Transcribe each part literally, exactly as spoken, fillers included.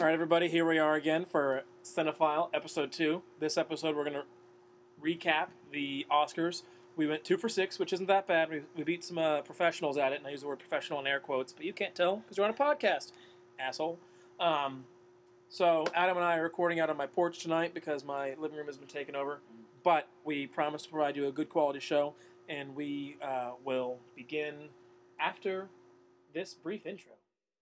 All right, everybody, here we are again for Cinephile Episode two. This episode, we're going to recap the Oscars. We went two for six, which isn't that bad. We, we beat some uh, professionals at it, and I use the word professional in air quotes, but you can't tell because we're on a podcast, asshole. Um, so Adam and I are recording out on my porch tonight because my living room has been taken over, but we promise to provide you a good quality show, and we uh, will begin after this brief intro.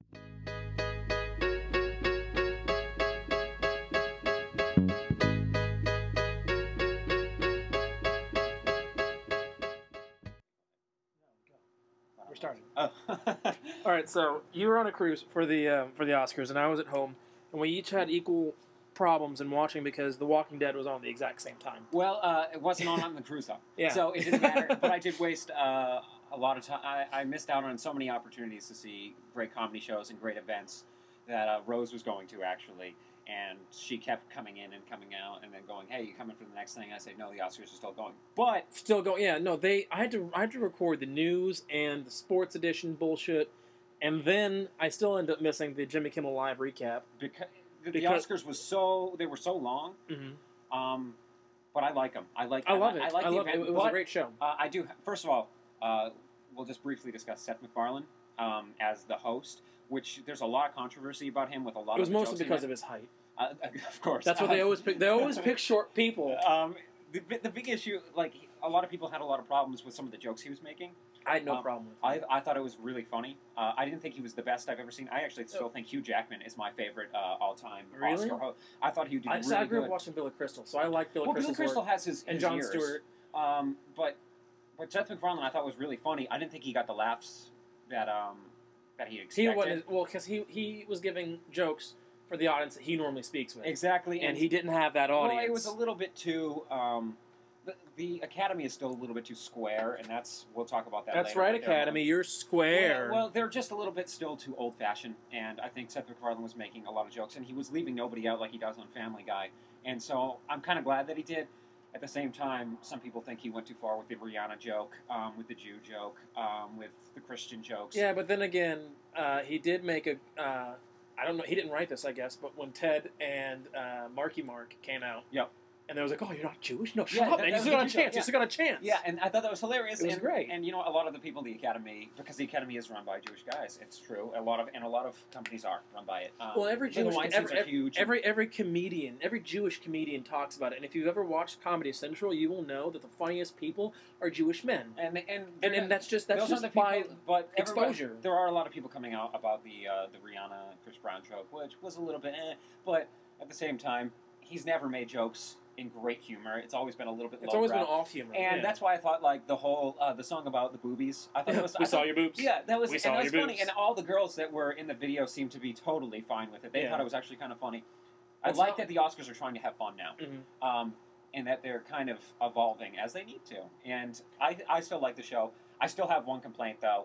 We're starting. Oh. All right, so you were on a cruise for the uh, for the Oscars, and I was at home, and we each had equal problems in watching because The Walking Dead was on at the exact same time. Well, uh, it wasn't on on the cruise though, Yeah. so it didn't matter. But I did waste uh, a lot of time. I, I missed out on so many opportunities to see great comedy shows and great events that uh, Rose was going to actually, and she kept coming in and coming out, and then going, "Hey, you coming for the next thing?" I said, "No, the Oscars are still going." But Still going, yeah. No, they. I had to. I had to record the news and the sports edition bullshit, and then I still ended up missing the Jimmy Kimmel Live recap. because the, Because- the Oscars was so they were so long. Mm-hmm. Um, but I like them. I like. I love it. I like I the love it. event. It was but, a great show. Uh, I do. First of all, uh, we'll just briefly discuss Seth MacFarlane um, as the host, which there's a lot of controversy about him with a lot It was of the mostly jokes he because made. of his height. Uh, of course. That's what they always pick. They always pick short people. Um, the, the big issue, like a lot of people had a lot of problems with some of the jokes he was making. I had no um, problem with it. I, I thought it was really funny. Uh, I didn't think he was the best I've ever seen. I actually still Oh. think Hugh Jackman is my favorite uh, all-time Really? Oscar host. I thought he did I, really so I grew good. up watching Billy Crystal, so I like Billy well, Billy Crystal's Crystal work. has his and his Jon years. Stewart. Um, but but Seth MacFarlane, I thought was really funny. I didn't think he got the laughs that um that he He expected. wasn't well because he he was giving jokes for the audience that he normally speaks with, exactly, and he didn't have that audience. Well, it was a little bit too. Um, the, the Academy is still a little bit too square, and that's we'll talk about that. That's later, right, but they're- Academy. You're square. Well, well, they're just a little bit still too old-fashioned, and I think Seth MacFarlane was making a lot of jokes, and he was leaving nobody out like he does on Family Guy, and so I'm kind of glad that he did. At the same time, some people think he went too far with the Rihanna joke, um, with the Jew joke, um, with the Christian jokes. Yeah, but then again, uh, he did make a. Uh, I don't know. He didn't write this, I guess. But when Ted and uh, Marky Mark came out, Yep. and there was like, "Oh, you're not Jewish? No, shut Yeah, up, that- man! that You was still a got a good chance. joke, You yeah. still got a chance." Yeah, and I thought that was hilarious. It was and, great. And you know, a lot of the people in the Academy, because the Academy is run by Jewish guys, it's true. A lot of and a lot of companies are run by it. Um, Well, every the Jewish, Weinsteins every, are huge. every every comedian, every Jewish comedian talks about it. And if you've ever watched Comedy Central, you will know that the funniest people are Jewish men. and and And and that's just that's those just are the by people, but everybody- exposure. There are a lot of people coming out about the uh, the Rihanna Chris Brown joke, which was a little bit, eh, but at the same time, he's never made jokes in great humor. It's always been a little bit. It's always been lowbrow. off humor, and yeah. that's why I thought like the whole uh, the song about the boobies. I thought it was. we I saw thought, your boobs. Yeah, that was We and saw that was your funny, boobs. and all the girls that were in the video seemed to be totally fine with it. They Yeah. thought it was actually kind of funny. I It's like not- that the Oscars are trying to have fun now. Mhm. Um, and that they're kind of evolving as they need to. And I, I still like the show. I still have one complaint though.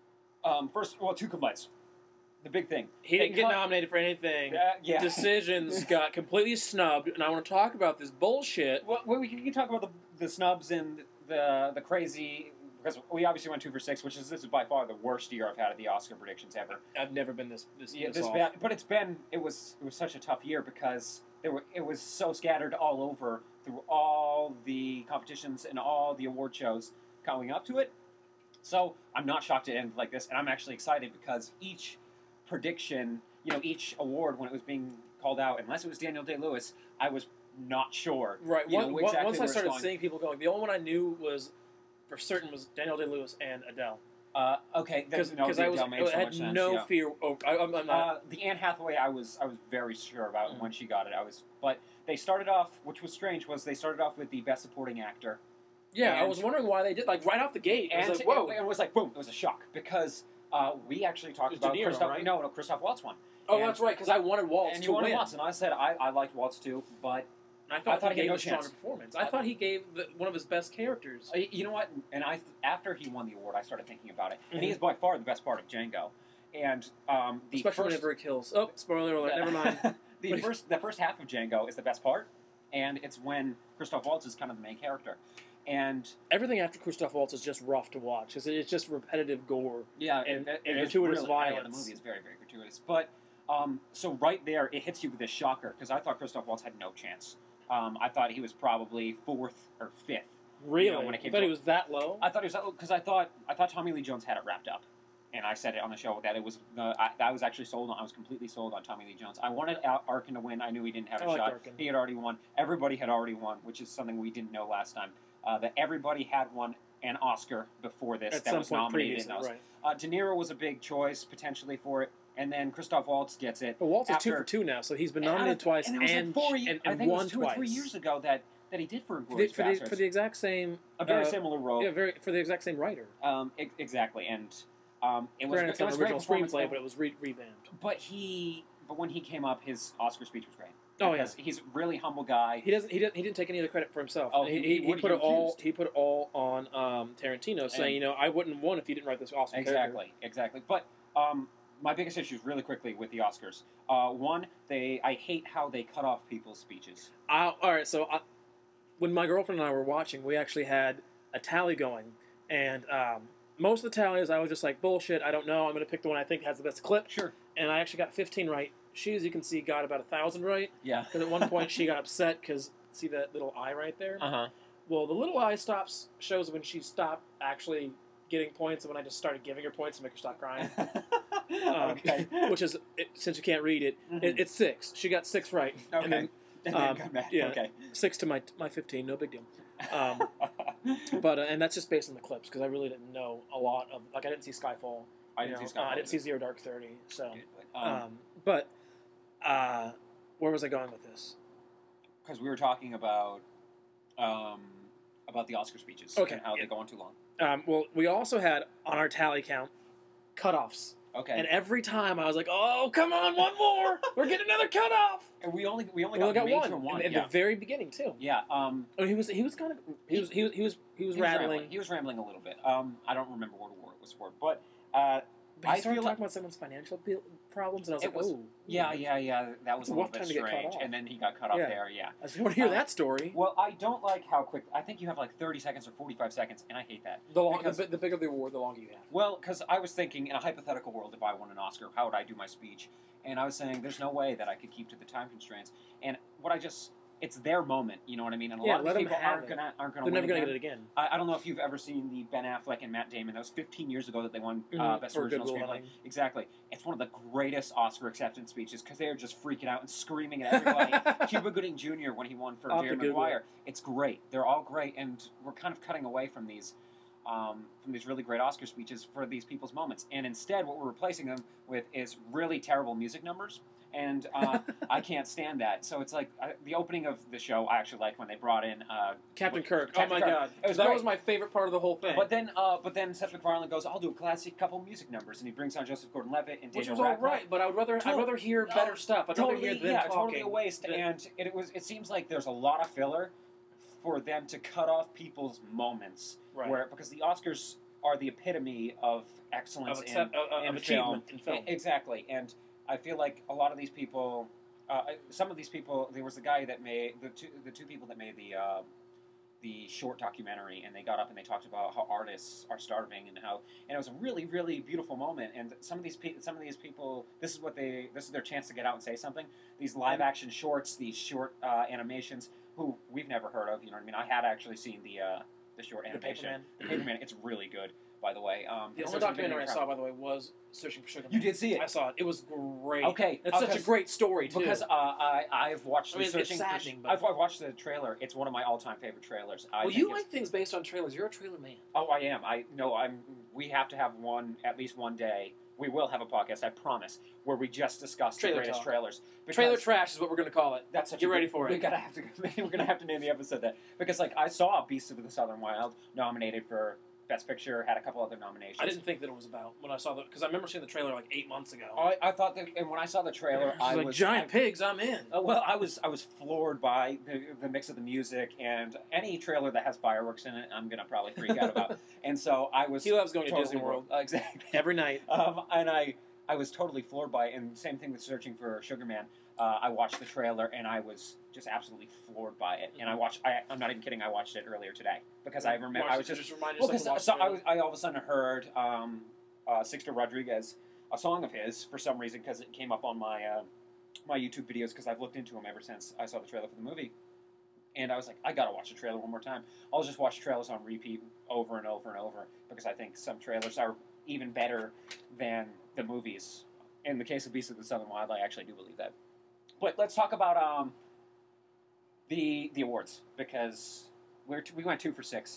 Um, first, well, two complaints. The big thing. He They didn't get cut- nominated for anything. Uh, yeah. Decisions got completely snubbed, and I want to talk about this bullshit. Well, well, we can, we can talk about the, the snubs and the the crazy, because we obviously went two for six, which is this is by far the worst year I've had at the Oscar predictions ever. I've never been this this, Yeah, this this off. bad, but it's been it was it was such a tough year because there were it was so scattered all over through all the competitions and all the award shows coming up to it. So I'm not shocked it ended like this, and I'm actually excited because each prediction, you know, each award when it was being called out, unless it was Daniel Day-Lewis, I was not sure. Right. You know, One- one- exactly once I where it's started going. seeing people going, the only one I knew was for certain was Daniel Day-Lewis and Adele. Uh, okay, Because then, no, I the was Adele made I so had much sense, no yeah. fear. Oh, I, I'm, I'm not. Uh, the Anne Hathaway, I was I was very sure about Mm. when she got it. I was, but they started off, which was strange, was they started off with the Best Supporting Actor, yeah, I and- was wondering why they did like right off the gate. I and was like, whoa. it, it was like boom, it was a shock because uh, we actually talked It was De about Niro, Christoph. right? No, no, Christoph Waltz won. oh, and- that's right, because I wanted Waltz and to you wanted win. Waltz, and I said I, I liked Waltz too, but I thought, I thought he he gave had no a stronger chance. performance. I I- thought he gave the, one of his best characters. uh, you know what? And I after he won the award, I started thinking about it, and Mhm. he is by far the best part of Django. And um, the Especially first, whenever he kills. Oh, spoiler alert, never mind. the first the first half of Django is the best part, and it's when Christoph Waltz is kind of the main character. And Everything after Christoph Waltz is just rough to watch because it's just repetitive gore. yeah, And- it, it, and it is gratuitous really, yeah, the violence. movie is very very gratuitous. But Um, so right there, it hits you with this shocker because I thought Christoph Waltz had no chance. Um, I thought he was probably fourth or fifth. Really? You know, when it came you thought to- he was that low? I thought he was because I thought I thought Tommy Lee Jones had it wrapped up, and I said it on the show that it was. Uh, I, I was actually sold on. I was completely sold on Tommy Lee Jones. I wanted Al- Arkin to win. I knew he didn't have a I liked shot. Arkin. He had already won. Everybody had already won, which is something we didn't know last time. Uh, that everybody had won an Oscar before this At that some was point nominated in previously, those. right. Uh, De Niro was a big choice potentially for it, and then Christoph Waltz gets it. Well, Waltz is two after- for two now, so he's been and out nominated of- twice and, and, it was like four, ye- and, I and think it won was two twice. or three years ago that, that he did for For the, Glorious for, the, Bastards. for the exact same, a very uh, similar role. yeah, very for the exact same writer. Um, e- exactly, and um, it was, Granted, it it's not was an a great original performance. screenplay, but it was re- revamped. But he, but when he came up, his Oscar speech was great. Oh, because he's a really humble guy. He doesn't. He didn't. He didn't take any of the credit for himself. Oh, he, he- he, he- he what put he it all. refused. He put it all on um, Tarantino, saying, And- you know, I wouldn't have won if you didn't write this awesome character. Exactly, exactly. But um, my biggest issues, really quickly, with the Oscars. Uh, one, they I hate how they cut off people's speeches. I, all right, so I, when my girlfriend and I were watching, we actually had a tally going, and um, most of the tallies, I was just like, bullshit. I don't know. I'm going to pick the one I think has the best clip, Sure. and I actually got fifteen right. She, as you can see, got about a thousand right. Yeah. Because at one point she got upset because see that little eye right there. Uh huh. Well, the little eye stops shows when she stopped actually getting points, and when I just started giving her points to make her stop crying. Um, okay. which is it, since you can't read it, Mhm. it, it's six. She got six right. Okay. And then And then um, got mad. yeah. Okay. six to my my fifteen, no big deal. Um, but uh, and that's just based on the clips because I really didn't know a lot of like I didn't see Skyfall. I you didn't know, see uh, Skyfall. I didn't see Zero Dark Thirty. So, Um, um, but uh, where was I going with this? because we were talking about um, about the Oscar speeches Okay, and how yeah. they go on too long. Um, well, we also had on our tally count cutoffs, Okay. and every time I was like, "Oh, come on, one more! We're getting another cutoff." And we only we only We only got, got major one, one. in, in yeah. the very beginning too. yeah. Um, I mean, he was he was kind of he was he was he was he was he was rattling. rambling. He was rambling a little bit. Um, I don't remember what word it was for, but uh, But he I started feel talking like- about someone's financial bil- problems, and I was It like, was- "Oh, yeah, yeah, yeah. That was It's a a little rough bit time to get cut strange. off. And then he got cut off Yeah. there. Yeah. I just want to hear Uh, that story." Well, I don't like how quick. I think you have like thirty seconds or forty-five seconds, and I hate that. The, long, because- the, the bigger the award, the longer you have. Well, because I was thinking, in a hypothetical world, if I won an Oscar, how would I do my speech? And I was saying, there's no way that I could keep to the time constraints. And what I just, it's their moment, you know what I mean? And a Yeah, lot of let these 'em people have aren't it. gonna aren't gonna They're win never going again. to get it again. I, I don't know if you've ever seen the Ben Affleck and Matt Damon. That was fifteen years ago that they won uh, Mhm, Best for Original Good Will Screenplay. Hunting. Exactly. It's one of the greatest Oscar acceptance speeches because they are just freaking out and screaming at everybody. Cuba Gooding Junior when he won for I'll have Jerry to Google Maguire. It's great. They're all great, and we're kind of cutting away from these. Um, from these really great Oscar speeches for these people's moments, and instead, what we're replacing them with is really terrible music numbers, and uh, I can't stand that. So it's like I, the opening of the show. I actually liked when they brought in uh, Captain Kirk. Captain oh my Kirk. god, It was that great. was my favorite part of the whole thing. But then, uh, but then Seth MacFarlane goes, "I'll do a classic couple music numbers," and he brings on Joseph Gordon-Levitt and which Daniel was all Radcliffe. right, but I would rather I'd Totally- rather hear no, better stuff. I'd rather Totally, hear them yeah, talking. totally a waste. than- And it was. It seems like there's a lot of filler for them to cut off people's moments. Right. Where because the Oscars are the epitome of excellence of, in, accept, uh, in of achievement in film. E- Exactly, and I feel like a lot of these people, uh, some of these people, there was the guy that made the two, the two people that made the uh, the short documentary, and they got up and they talked about how artists are starving and how, and it was a really, really beautiful moment. And some of these pe- some of these people, this is what they, this is their chance to get out and say something. These live action shorts, these short uh, animations, who we've never heard of. You know what I mean? I had actually seen the uh, the short The animation. Paperman. The Paperman. It's really good, by the way. Um, The it's only supposed to be documentary I really saw, by the way, was Searching for Sugar You Man. did see it? I saw it. It was great. Okay, it's uh, such a 'cause- great story too. Because uh, I I've watched I the mean, it's searching. for- saddening, but- I've, I've watched the trailer. It's one of my all time favorite trailers. I well, think you it's- like things based on trailers. You're a trailer man. Oh, I am. I no. I'm. We have to have one at least one day. We will have a podcast, I promise, where we just discuss Trailer the greatest talk. trailers. Because Trailer trash is what we're going to call it. That's such Get a ready good- for We it. gotta have to. We're gonna have to name the episode that because like I saw Beasts of the Southern Wild nominated for Best Picture, had a couple other nominations. I didn't think that it was about when I saw the because I remember seeing the trailer like eight months ago. I, I thought that, and when I saw the trailer, It was I like was giant I, pigs. I'm in. Uh, well, I was I was floored by the, the mix of the music and any trailer that has fireworks in it. I'm gonna probably freak out about. And so I was. He loves going to totally Disney World Uh, exactly. every night. Um, and I I was totally floored by it. And same thing with Searching for Sugar Man. Uh, I watched the trailer and I was just absolutely floored by it. And I watched. I, I'm not even kidding. I watched it earlier today because I remember Watch I it was to just just remind well yourself because to watch so the I was I all of a sudden heard um, uh, Sixto Rodriguez. a song of his for some reason because it came up on my uh, my YouTube videos because I've looked into him ever since I saw the trailer for the movie. And I was like, I gotta watch the trailer one more time. I'll just watch trailers on repeat over and over and over because I think some trailers are even better than the movies. In the case of Beasts of the Southern Wild, I actually do believe that. But let's talk about um, the the awards because we're t- we went two for six.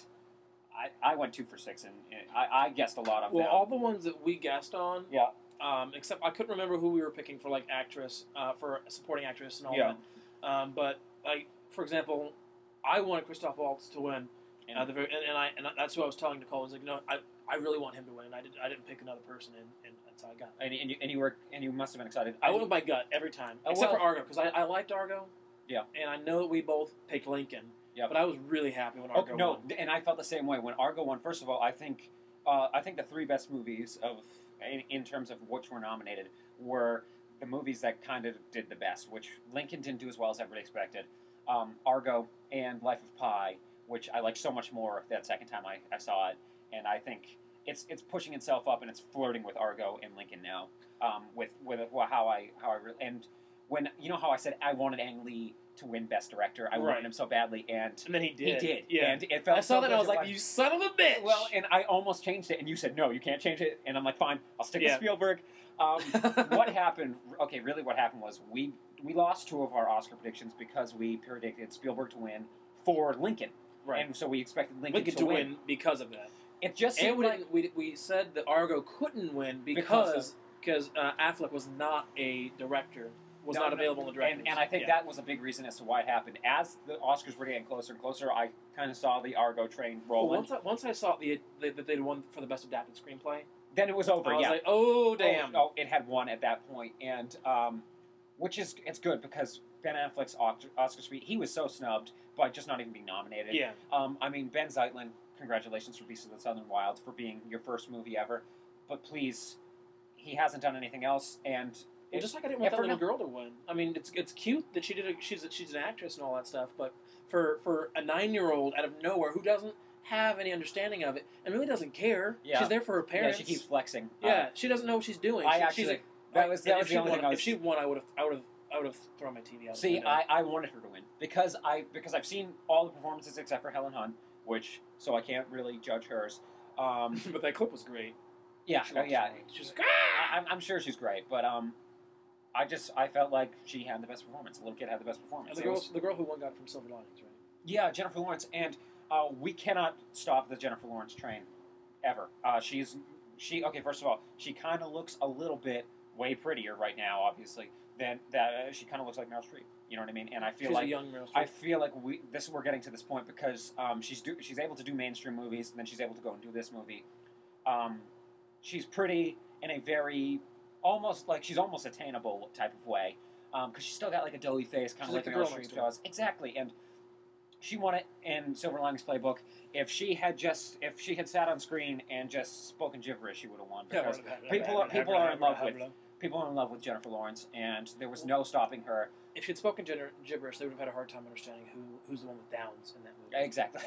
I, I went two for six, and, and I, I guessed a lot of Well, them. all the ones that we guessed on, Yeah. Um, except I couldn't remember who we were picking for like actress, uh, for supporting actress and all Yeah. that. Um, but like for example, I wanted Christoph Waltz to win. And- Uh, the very, and, and I and that's what I was telling Nicole. I was like, no, I, I really want him to win. I didn't I didn't pick another person, and, and that's how I got. And, and, you, and you were and you must have been excited. I went with my gut every time, Oh, except well. for Argo because I, I liked Argo. Yeah. And I know that we both picked Lincoln. Yeah. But I was really happy when Oh, Argo no, won. and I felt the same way when Argo won. First of all, I think uh, I think the three best movies of in, in terms of which were nominated were the movies that kind of did the best. Which Lincoln didn't do as well as everybody expected. Um, Argo and Life of Pi, which I liked so much more that second time I, I saw it, and I think it's it's pushing itself up and it's flirting with Argo and Lincoln now. Um, with with well, how I how I re- and when you know how I said I wanted Ang Lee to win Best Director, I Right. wanted him so badly, and And then he did. he did. Yeah. And it felt I saw so that and good I was to like, watch. you son of a bitch! Well, and I almost changed it, and you said no, you can't change it, and I'm like, fine, I'll stick Yeah. with Spielberg. Um, what happened? Okay, really, what happened was we we lost two of our Oscar predictions because we predicted Spielberg to win for Lincoln, right. and so we expected Lincoln, Lincoln to, to win. win because of that. It just And seemed we, like didn't, we, we said that Argo couldn't win Because because because uh, Affleck was not a director, was No, not no, available in the directors. And, and I think Yeah. that was a big reason as to why it happened. As the Oscars were getting closer and closer, I kind of saw the Argo train Well, rolling. once I, once I saw the, the, that they'd won for the best adapted screenplay, then it was over. I was yeah. like, oh damn! Oh, oh, it had one at that point, and um, which is it's good because Ben Affleck's Oscar, Oscar speech, he was so snubbed by just not even being nominated. Yeah, Um, I mean, Ben Zeitlin, congratulations for Beasts of the Southern Wild for being your first movie ever, but please, he hasn't done anything else, and well, it- just like I didn't yeah, want that for little now- girl to win. I mean, it's it's cute that she did. A, she's a, she's an actress and all that stuff, but for for a nine year old out of nowhere who doesn't have any understanding of it and really doesn't care, Yeah. she's there for her yeah, parents. she keeps flexing. Yeah, she doesn't know what she's doing. I She- she's actually like, that was that and was if the she only won, thing I was. If she won, I would have, I would have, I would have thrown my T V out. the See, window. I, I wanted her to win because I because I've seen all the performances except for Helen Hunt, which so I can't really judge hers. Um, but that clip was great. yeah, She uh, walks yeah, away. She's like, ah! I, I'm, I'm sure she's great, but um, I just I felt like she had the best performance. The little kid had the best performance. And the It girl, was- the girl who won got it from Silver Linings, right? yeah, Jennifer Lawrence, and uh, we cannot stop the Jennifer Lawrence train ever. Uh, she's she okay. First of all, she kind of looks a little bit way prettier right now, obviously. Than that, uh, she kind of looks like Meryl Streep. You know what I mean? And I feel She's like a young Meryl Streep. I feel like we this we're getting to this point because um, she's do, she's able to do mainstream movies, and then she's able to go and do this movie. Um, she's pretty in a very almost like she's almost attainable type of way because she's still got like a doughy face, kind She's of like, like the Meryl girl next Streep door. does. Exactly, and she won it in Silver Linings Playbook. If she had just if she had sat on screen and just spoken gibberish, she would have won because people are- people are in love with- people are in love with Jennifer Lawrence, and there was no stopping her. If she'd spoken gender, gibberish, they would have had a hard time understanding who who's the one with Downs in that movie. Exactly.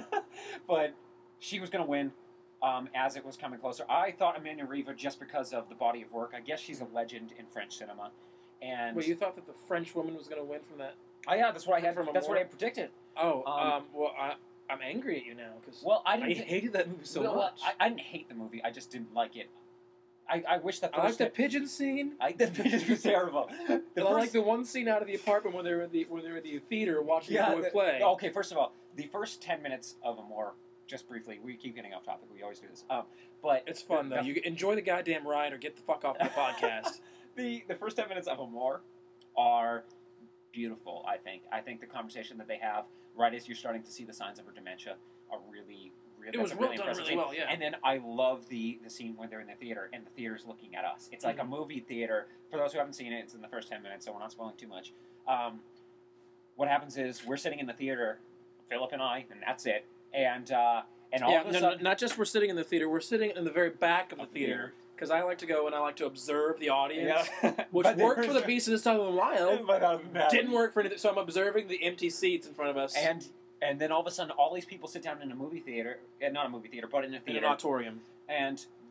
But she was going to win um, as it was coming closer. I thought Amanda Riva just because of the body of work. I guess she's a legend in French cinema. And Well, you thought that the French woman was going to win from that? oh yeah, that's what I had. From That's what I Amour? had predicted. Oh, um, Um, well, I, I'm angry at you now because Well, I I, didn't. hated that movie so well, much. I, I didn't hate the movie. I just didn't like it. I, I wish the first. I like the pigeon scene. I, the pigeon was terrible. The and I first- like the one scene out of the apartment when they were in the when they were in the theater watching yeah, the boy the- play. Okay, first of all, the first ten minutes of Amour. Just briefly, we keep getting off topic. We always do this. Um, but It's fun though. the- You enjoy the goddamn ride or get the fuck off the podcast. the the first ten minutes of Amour are beautiful. I think. I think the conversation that they have right as you're starting to see the signs of her dementia are really, really. It was that's a real really done impressive really scene. well, yeah. And then I love the the scene when they're in the theater and the theater's looking at us. It's like Mhm. a movie theater. For those who haven't seen it, it's in the first ten minutes, so we're not spoiling too much. Um, what happens is we're sitting in the theater, Philip and I, and that's it. And uh, and all yeah, of a no, sudden, no, not just we're sitting in the theater. We're sitting in the very back of the Of the theater because I like to go and I like to observe the audience, yeah. which But worked for the there's- Beast of the Southern Wild. But other than that- Didn't work for anything. So I'm observing the empty seats in front of us And and then all of a sudden, all these people sit down in a movie theater, and not a movie theater, but in a in an theater, auditorium. and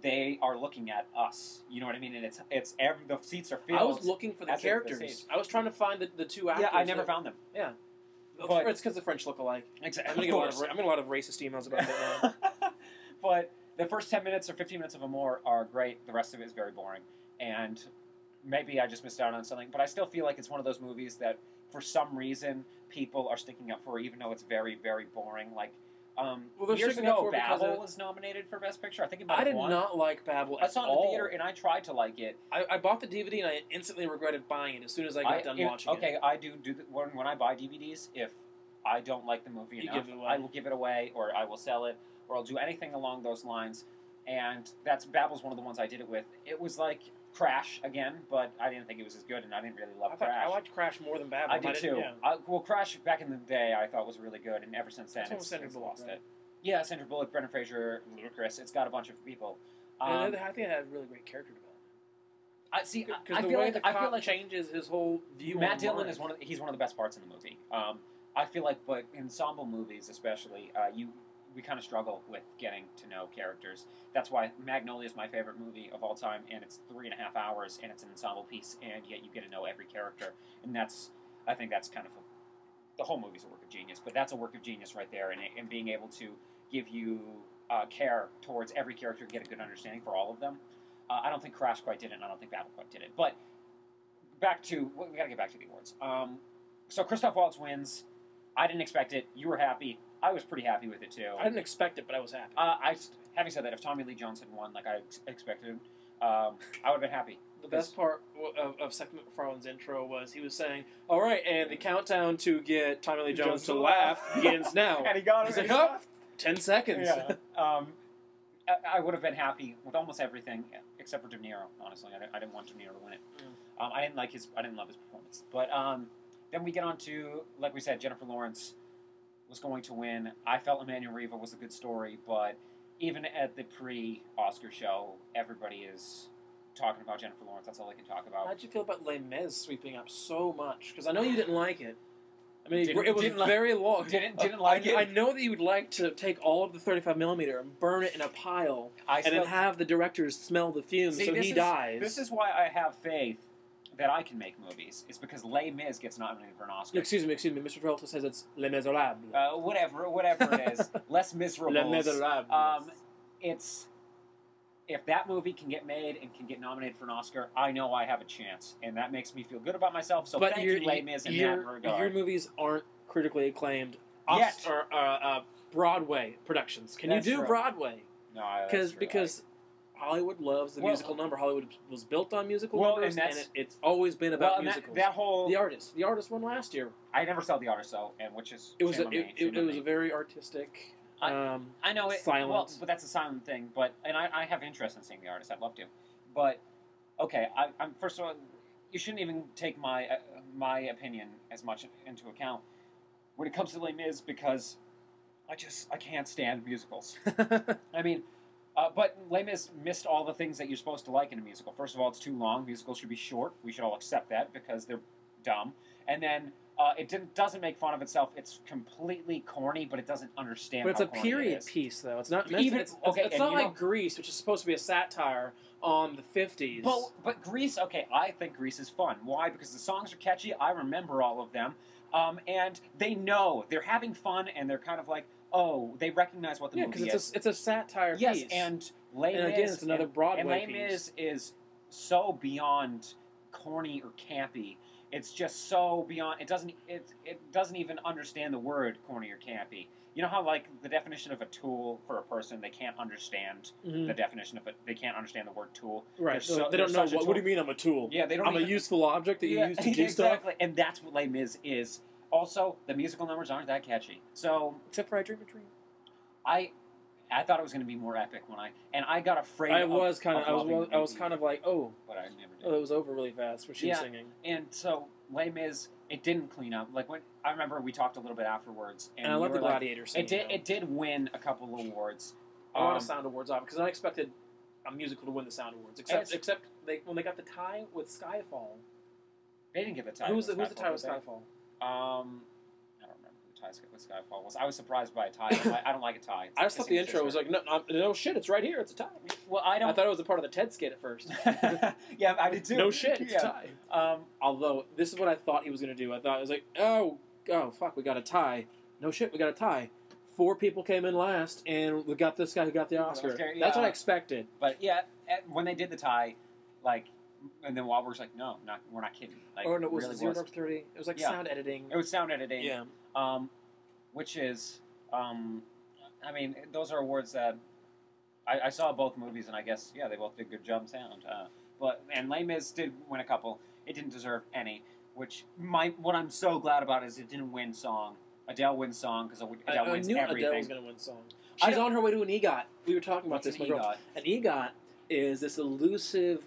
they are looking at us. You know what I mean? And it's it's every the seats are filled. I was looking for the as if characters. the seats- I was trying to find the, the two actors. Yeah, I never that- found them. Yeah. But- it's because the French look alike. Exactly. I'm gonna get a lot of I'm gonna get a lot of racist emails about that now. But the first ten minutes or fifteen minutes of Amour are great. The rest of it is very boring. And maybe I just missed out on something, but I still feel like it's one of those movies that, for some reason, people are sticking up for, even though it's very, very boring. Like, um, Well, they're years sticking up ago, for it because Babel of- was nominated for Best Picture. I think it might I have did won. not like Babel I at saw it in all. the theater, and I tried to like it. I, I bought the D V D and I instantly regretted buying it as soon as I got I- done it- watching okay, it. I do do the, when when I buy D V Ds. If I don't like the movie You enough, give it away. I will give it away, or I will sell it, or I'll do anything along those lines. And that's Babel's one of the ones I did it with. It was like Crash again, but I didn't think it was as good, and I didn't really love I, thought, Crash. I liked Crash more than Babel. I did didn't- too. Yeah. I, well, Crash back in the day I thought was really good, and ever since then That's one with it's, Sandra it's Bullock, lost right? it. Yeah, Sandra Bullock, Brendan Fraser, Ludacris. It's got a bunch of people. Um, And I think it had really great character development. I see. I, Because I the feel way like the I cop feel like changes his whole view Matt on Dillon life. is one of the, he's one of the best parts in the movie. Um, I feel like, but ensemble movies especially, uh, you we kind of struggle with getting to know characters. That's why Magnolia is my favorite movie of all time, and it's three and a half hours, and it's an ensemble piece, and yet you get to know every character, and that's I think that's kind of a, the whole movie's a work of genius, but that's a work of genius right there, and, and being able to give you uh, care towards every character, get a good understanding for all of them. Uh, I don't think Crash quite did it, and I don't think Babel quite did it, but back to we got to get back to the awards. Um, so Christoph Waltz wins. I didn't expect it. You were happy. I was pretty happy with it too. I didn't expect it, but I was happy. Uh, I having said that, if Tommy Lee Jones had won like I ex- expected, um, I would have been happy. The best part of, of Seth MacFarlane's intro was he was saying, "All right, and the countdown to get Tommy Lee Jones Jones to to laugh laugh." begins now." And he got it. He's like, He "Oh, got ten seconds." Yeah. Um, I, I would have been happy with almost everything except for De Niro. Honestly, I didn't, I didn't want De Niro to win it. Mm. Um, I didn't like his. I didn't love his performance. But um, then we get on to, like we said, Jennifer Lawrence was going to win. I felt Emmanuel Riva was a good story, but even at the pre-Oscar show, everybody is talking about Jennifer Lawrence. That's all they can talk about. How'd you feel about Les Mis sweeping up so much? Because I know you didn't like it. I mean, Didn't- it was didn't like- very long. Didn't didn't like I, it. I know that you would like to take all of the thirty-five millimeter and burn it in a pile, I and still- then have the directors smell the fumes See, so this he is- dies. This is why I have faith that I can make movies. It's because Les Mis gets nominated for an Oscar. Excuse me, excuse me. Mister Travolta says it's Les Miserables. Uh, whatever, whatever it is, less miserable. Les Miserables. Um, it's if that movie can get made and can get nominated for an Oscar, I know I have a chance, and that makes me feel good about myself. So but thank your, you, Les Mis, in your, that regard. your movies aren't critically acclaimed. Yet. Os- or, uh, uh, Broadway productions. Can That's you do true. Broadway? no, that's Because true. because Hollywood loves the Well- musical number. Hollywood was built on musical Well, numbers, and and, that's- it, it's always been I, about well, and that, musicals. that whole the artist, the artist won last year. I never saw The Artist though, and which is It was shame a, on me, it, shame it, on it was me. a very artistic. Um, I know it. Silence. Well, but that's a silent thing. But and I, I have interest in seeing The Artist. I'd love to. But okay, I, I'm first of all, you shouldn't even take my uh, my opinion as much into account when it comes to Les Mis because I just I can't stand musicals. I mean, uh, but Les Mis missed all the things that you're supposed to like in a musical. First of all, it's too long. Musicals should be short. We should all accept that because they're dumb. And then. Uh, it didn't, doesn't make fun of itself. It's completely corny, but it doesn't understand. but it's how a corny it period is. piece, though. It's not meant Even- to, it's, okay, it's and not you like know- Grease, which is supposed to be a satire on the fifties. But but Grease, okay, I think Grease is fun. Why? Because the songs are catchy. I remember all of them, um, and they know they're having fun, and they're kind of like, oh, they recognize what the yeah, because movie it's is. a, it's a satire yes, piece. and Les And Mis, again, it's another and, Broadway and Les piece. Mis is so beyond corny or campy. It's just so beyond. It doesn't. It it doesn't even understand the word corny or campy. You know how like the definition of a tool for a person, they can't understand Mhm. the definition of it. They can't understand the word tool. Right, They're so so- they don't they're know such a what, what do tool. you mean I'm a tool? Yeah, they don't. I'm even, a useful object that you yeah, use to do stuff. exactly, and that's what Les Mis is. Also, the musical numbers aren't that catchy. So Except for I Dream a Dream. I, I thought it was going to be more epic when I, and I got afraid. I of, was kind of, I was, loving the I was movie, kind of like, oh, but I never did. oh, it was over really fast when she was Yeah. singing. And so Les Mis, it didn't clean up. Like when I remember we talked a little bit afterwards, and, And I you love were the like, Gladiator scene. It did. though. It did win a couple of awards. a lot Um, of Sound Awards off because I expected a musical to win the Sound Awards. Except, It's- except they when they got the tie with Skyfall. They didn't get the tie. Who's the with who's the tie with did they? Skyfall? Um, I don't remember who tie with Skyfall was. I was surprised by a tie. I don't like, I don't like a tie. I just thought the intro was like, no, no, no shit, it's right here. It's a tie. Well, I don't. I thought it was a part of the Ted skit at first. Yeah, I did too. No shit, it's yeah. a tie. Um, although this is what I thought he was going to do. I thought it was like, oh, oh, fuck, we got a tie. No shit, we got a tie. Four people came in last, and we got this guy who got the Oscar. Oscar, That's yeah. what I expected. But yeah, when they did the tie, like, and then Wahlberg's like, no, not, we're not kidding. Like, or no, it was really zero was. dark thirty. It was like Yeah. sound editing. It was sound editing. Yeah. Um, which is, um, I mean, those are awards that I, I saw both movies, and I guess yeah, they both did good job sound. Uh, but and Les Mis did win a couple. It didn't deserve any. Which my what I'm so glad about is it didn't win song. Adele wins song because Adele I, wins I knew everything. Adele was going to win song. I She's don't- on her way to an EGOT. We were talking about What's this. an my girl. EGOT? An EGOT is this elusive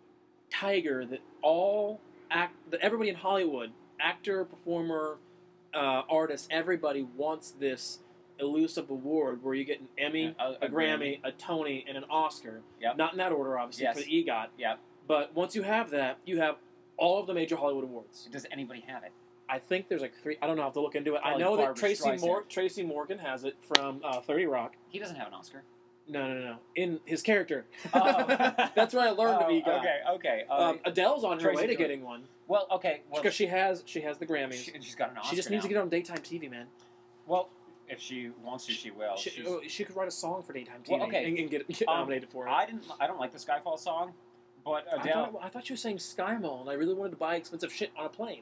tiger that all act, that everybody in Hollywood, actor, performer, uh, artist, everybody wants this elusive award where you get an Emmy, Yeah, a, Grammy, a Tony, and an Oscar. Yep. Not in that order, obviously, Yes. for the EGOT. Yep. But once you have that, you have all of the major Hollywood awards. Does anybody have it? I think there's like three. I don't know. I have to look into it. Probably I know that Barbra Tracy Streisand. Mor- Tracy Morgan has it from uh, thirty Rock. He doesn't have an Oscar. No, no, no, no. In his character. Oh. That's where I learned Oh, of EGOT. Okay, okay. Uh, Um, Adele's on her Tracy way to Morgan. getting one well, okay. Well, because she has she has the Grammys. she, She, she's got an Oscar just needs now. to get on daytime T V, man. Well, if she wants to, she will. She, She's- oh, she could write a song for daytime T V Well, okay. and, and get, get Um, nominated for it. I didn't. I don't like the Skyfall song, but I Adele. thought, I thought you were saying Sky Mall, and I really wanted to buy expensive shit on a plane.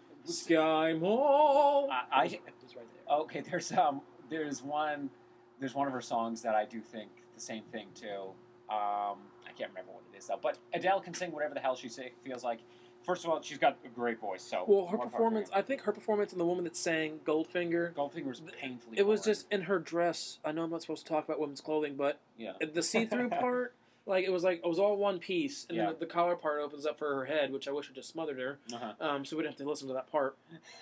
Sky Mall. I- I- It was- it was right there. Okay, there's um, there's one, there's one of her songs that I do think the same thing too. Um, I can't remember what it is though. But Adele can sing whatever the hell she say, feels like. First of all, she's got a great voice. So Well, her one part performance, of I think her performance and the woman that sang Goldfinger, her- Goldfinger was painfully. it was boring. just in her dress. I know I'm not supposed to talk about women's clothing, but yeah. the see-through part, like it was like it was all one piece, and Yeah. then the, the collar part opens up for her head, which I wish I just smothered her, Uh-huh. um, so we didn't have to listen to that part.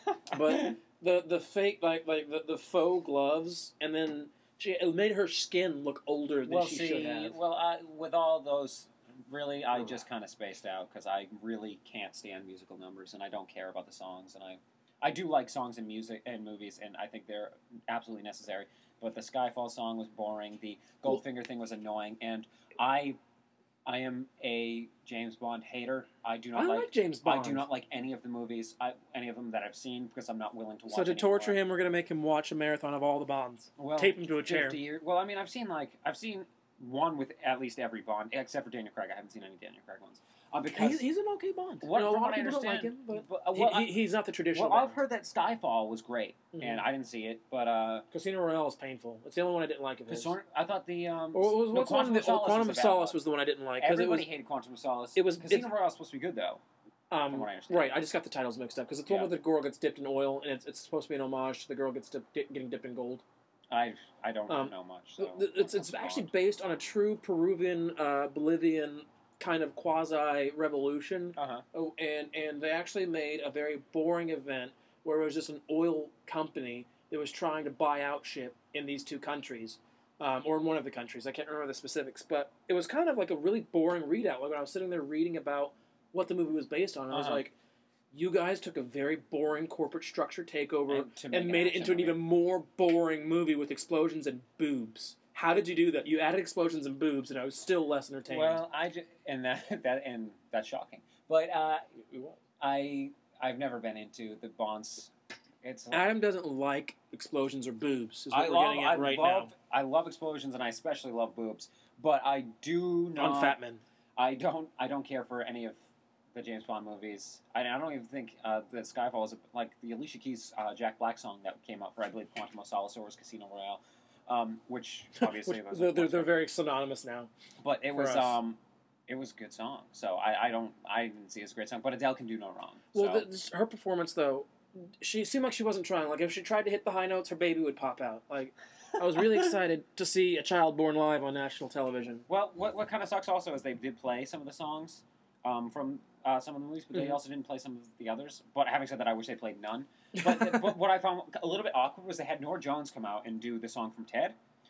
But the the fake like like the, the faux gloves, and then she it made her skin look older than well, she see, should have. well, I, with all those, really, I just kind of spaced out because I really can't stand musical numbers, and I don't care about the songs, and I, I do like songs and music and movies, and I think they're absolutely necessary. But the Skyfall song was boring. The Goldfinger thing was annoying, and I, I am a James Bond hater. I do not I like. like James Bond. I do not like any of the movies, I, any of them that I've seen, because I'm not willing to watch. So to any torture more. him, we're gonna make him watch a marathon of all the Bonds. Well, Tape him to a chair. fifty years. Well, I mean, I've seen like I've seen one with at least every Bond, except for Daniel Craig. I haven't seen any Daniel Craig ones. Uh, because He's, he's an okay Bond. What- You know, a from lot what of I people don't like him, understand- but but, uh, well, he, he- he's not the traditional. well, I've Bond. heard that Skyfall was great, Mhm. and I didn't see it, but uh, Casino Royale is painful. It's the only one I didn't like of his. Casino- I thought the um, Or what was, no, what's one? Quantum The, of Solace Quantum was of a bad Solace one. was the one I didn't like because it Everybody was. hated Quantum of Solace. it was- Casino it's- Royale is supposed to be good though. Um, from what I understand. right, I just got the titles mixed up because it's the one Yeah. where the girl gets dipped in oil and it's, it's supposed to be an homage to the girl gets dipped, di- getting dipped in gold. I I don't Um, know much. So It's it's actually based on a true Peruvian, uh, Bolivian kind of quasi revolution. uh huh. Oh, and and they actually made a very boring event where it was just an oil company that was trying to buy out shit in these two countries, um, or in one of the countries. I can't remember the specifics, but it was kind of like a really boring readout. Like when I was sitting there reading about what the movie was based on, I was Uh-huh. like, you guys took a very boring corporate structure takeover And to and, make an made it action into an movie. even more boring movie with explosions and boobs. How did you do that? You added explosions and boobs, and I was still less entertained. Well, I just and that that and that's shocking. But uh, It was. I I've never been into the Bonds. It's Adam doesn't like explosions or boobs. Is what I we're love getting at I right love I love explosions and I especially love boobs. But I do now. not. On Fat Men. I don't I don't care for any of the James Bond movies. I, I don't even think uh, that Skyfall is a, like the Alicia Keys uh, Jack Black song that came out for I believe Quantum of Solace or was Casino Royale, um, which obviously Which- those they're, are they're, they're very synonymous now. but it for was us. um it was a good song. So I, I don't I didn't see it as a great song, but Adele can do no wrong. Well, so. the, this, her performance though, she seemed like she wasn't trying. Like if she tried to hit the high notes, her baby would pop out. Like I was really excited to see a child born live on national television. Well, what what kind of sucks also is they did play some of the songs um, from uh, some of the movies, but they Mhm. also didn't play some of the others. But having said that, I wish they played none. But, but what I found a little bit awkward was they had Nora Jones come out and do the song from Ted,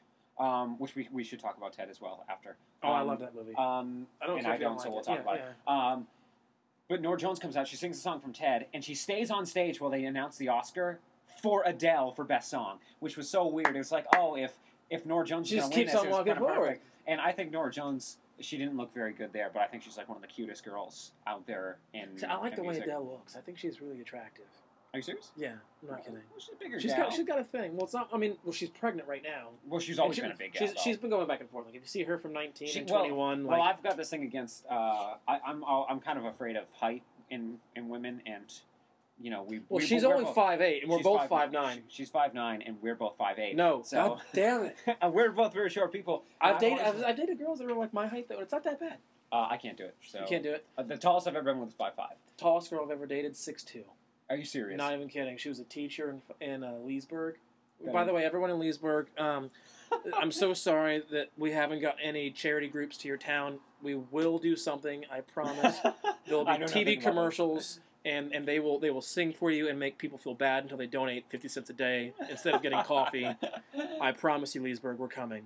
um, which we we should talk about Ted as well after. Oh, I Um, love that movie. Um, I don't and care I if you don't, so like we'll it. talk Yeah, about yeah. it. Um, but Nora Jones comes out, she sings a song from Ted, and she stays on stage while they announce the Oscar for Adele for best song, which was so weird. It was like, oh, if if Norah Jones She is just going to win keeps this, on it was walking kind of forward. perfect. And I think Norah Jones, she didn't look very good there, but I think she's like one of the cutest girls out there in. I like in the way music. Adele looks. I think she's really attractive. Are you serious? Yeah, I'm not kidding. Well, she's a bigger She's gal. got she's got a thing. Well, it's not. I mean, well, she's pregnant right now. Well, she's And always she- been a big gal. She's, though. she's been going back and forth. Like if you see her from nineteen She- and well- twenty-one, Well, like I've got this thing against. Uh, I, I'm I'm kind of afraid of height in in women, and you know we. well, we she's we're only both- five eight, and we're she's both five nine. she- She's five nine, and we're both five eight. No, so God damn it! and we're both very short people. I've And dated always- I've, I've dated girls that are like my height though. And it's not that bad. Uh, I can't do it. So You can't do it. Uh, the tallest I've ever been with is five five. Tallest girl I've ever dated, six two. Are you serious? Not even kidding. She was a teacher in, in uh, Leesburg. That By is- the way, everyone in Leesburg, um, I'm so sorry that we haven't got any charity groups to your town. We will do something, I promise. There'll I be know T V nothing about commercials, and, and they will they will sing for you and make people feel bad until they donate fifty cents a day instead of getting coffee. I promise you, Leesburg, we're coming.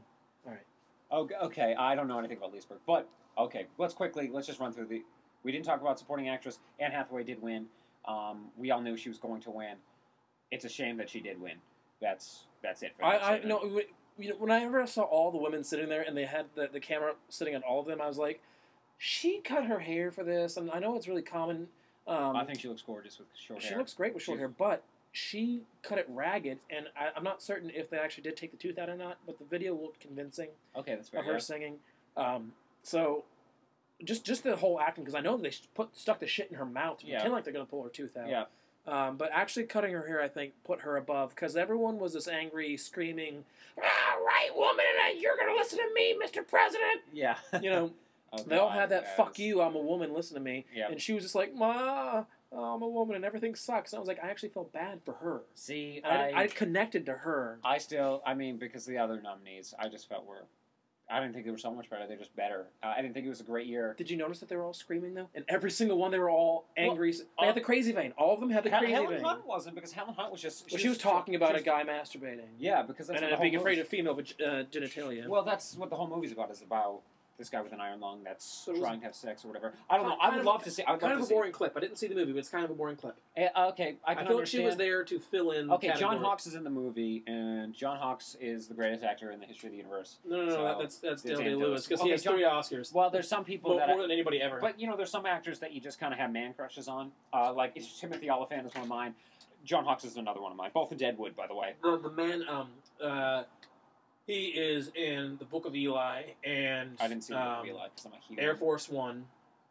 Okay, okay, I don't know anything about Leesburg, but okay, let's quickly let's just run through the. We didn't talk about supporting actress. Anne Hathaway did win. Um, we all knew she was going to win. It's a shame that she did win. That's that's it. For that I, I statement. no, w- you know, whenever I saw all the women sitting there and they had the, the camera sitting on all of them, I was like, she cut her hair for this, and I know it's really common. Um, I think she looks gorgeous with short she hair. looks great with short She's- hair, but she cut it ragged, and I, I'm not certain if they actually did take the tooth out or not. But the video looked convincing Okay, that's very of her good. singing. Um, so just just the whole acting, because I know they put stuck the shit in her mouth to Yeah. pretend like they're gonna pull her tooth out. Yeah. Um, but actually cutting her hair, I think, put her above, because everyone was this angry, screaming, "Ah, right, woman, and you're gonna listen to me, Mister President." Yeah. You know, Oh, they all God, had that yes. "fuck you, I'm a woman, listen to me," Yeah. and she was just like, "Ma, I'm a woman, and everything sucks." And I was like, I actually felt bad for her. See, And I, I, I connected to her. I still, I mean, because the other nominees, I just felt were, I didn't think they were so much better. They're just better. Uh, I didn't think it was a great year. Did you notice that they were all screaming though? And every single one, they were all angry. they uh, had the crazy vein. All of them had the Hel- crazy Helen vein. Hunt wasn't, because Helen Hunt was just. Well, she was talking about a guy masturbating. Yeah, because that's and what the uh, being whole afraid movie- of female vag- uh, genitalia. Well, that's what the whole movie's about. Is about this guy with an iron lung that's So it was- trying to have sex or whatever. I don't know. Kind I would of- love to see. I would kind love of to a boring clip. I didn't see the movie, but it's kind of a boring clip. see. Uh, okay, I I, can feel like understand. she was there to fill in. Okay, John categories. Hawkes is in the movie, and John Hawkes is the greatest actor in the history of the universe. No, no, no. So, that, that's that's it's Daniel Daniel Day-Lewis because he Okay, has John- three Oscars. Well, there's some people More, that, more I, than anybody ever. but you know, there's some actors that you just kind of have man crushes on. Uh, like it's Timothy Olyphant is one of mine. John Hawkes is another one of mine. Both in Deadwood, by the way. the the man, um, uh, he is in the Book of Eli and I didn't see um, the Eli because I'm a huge Air Force One.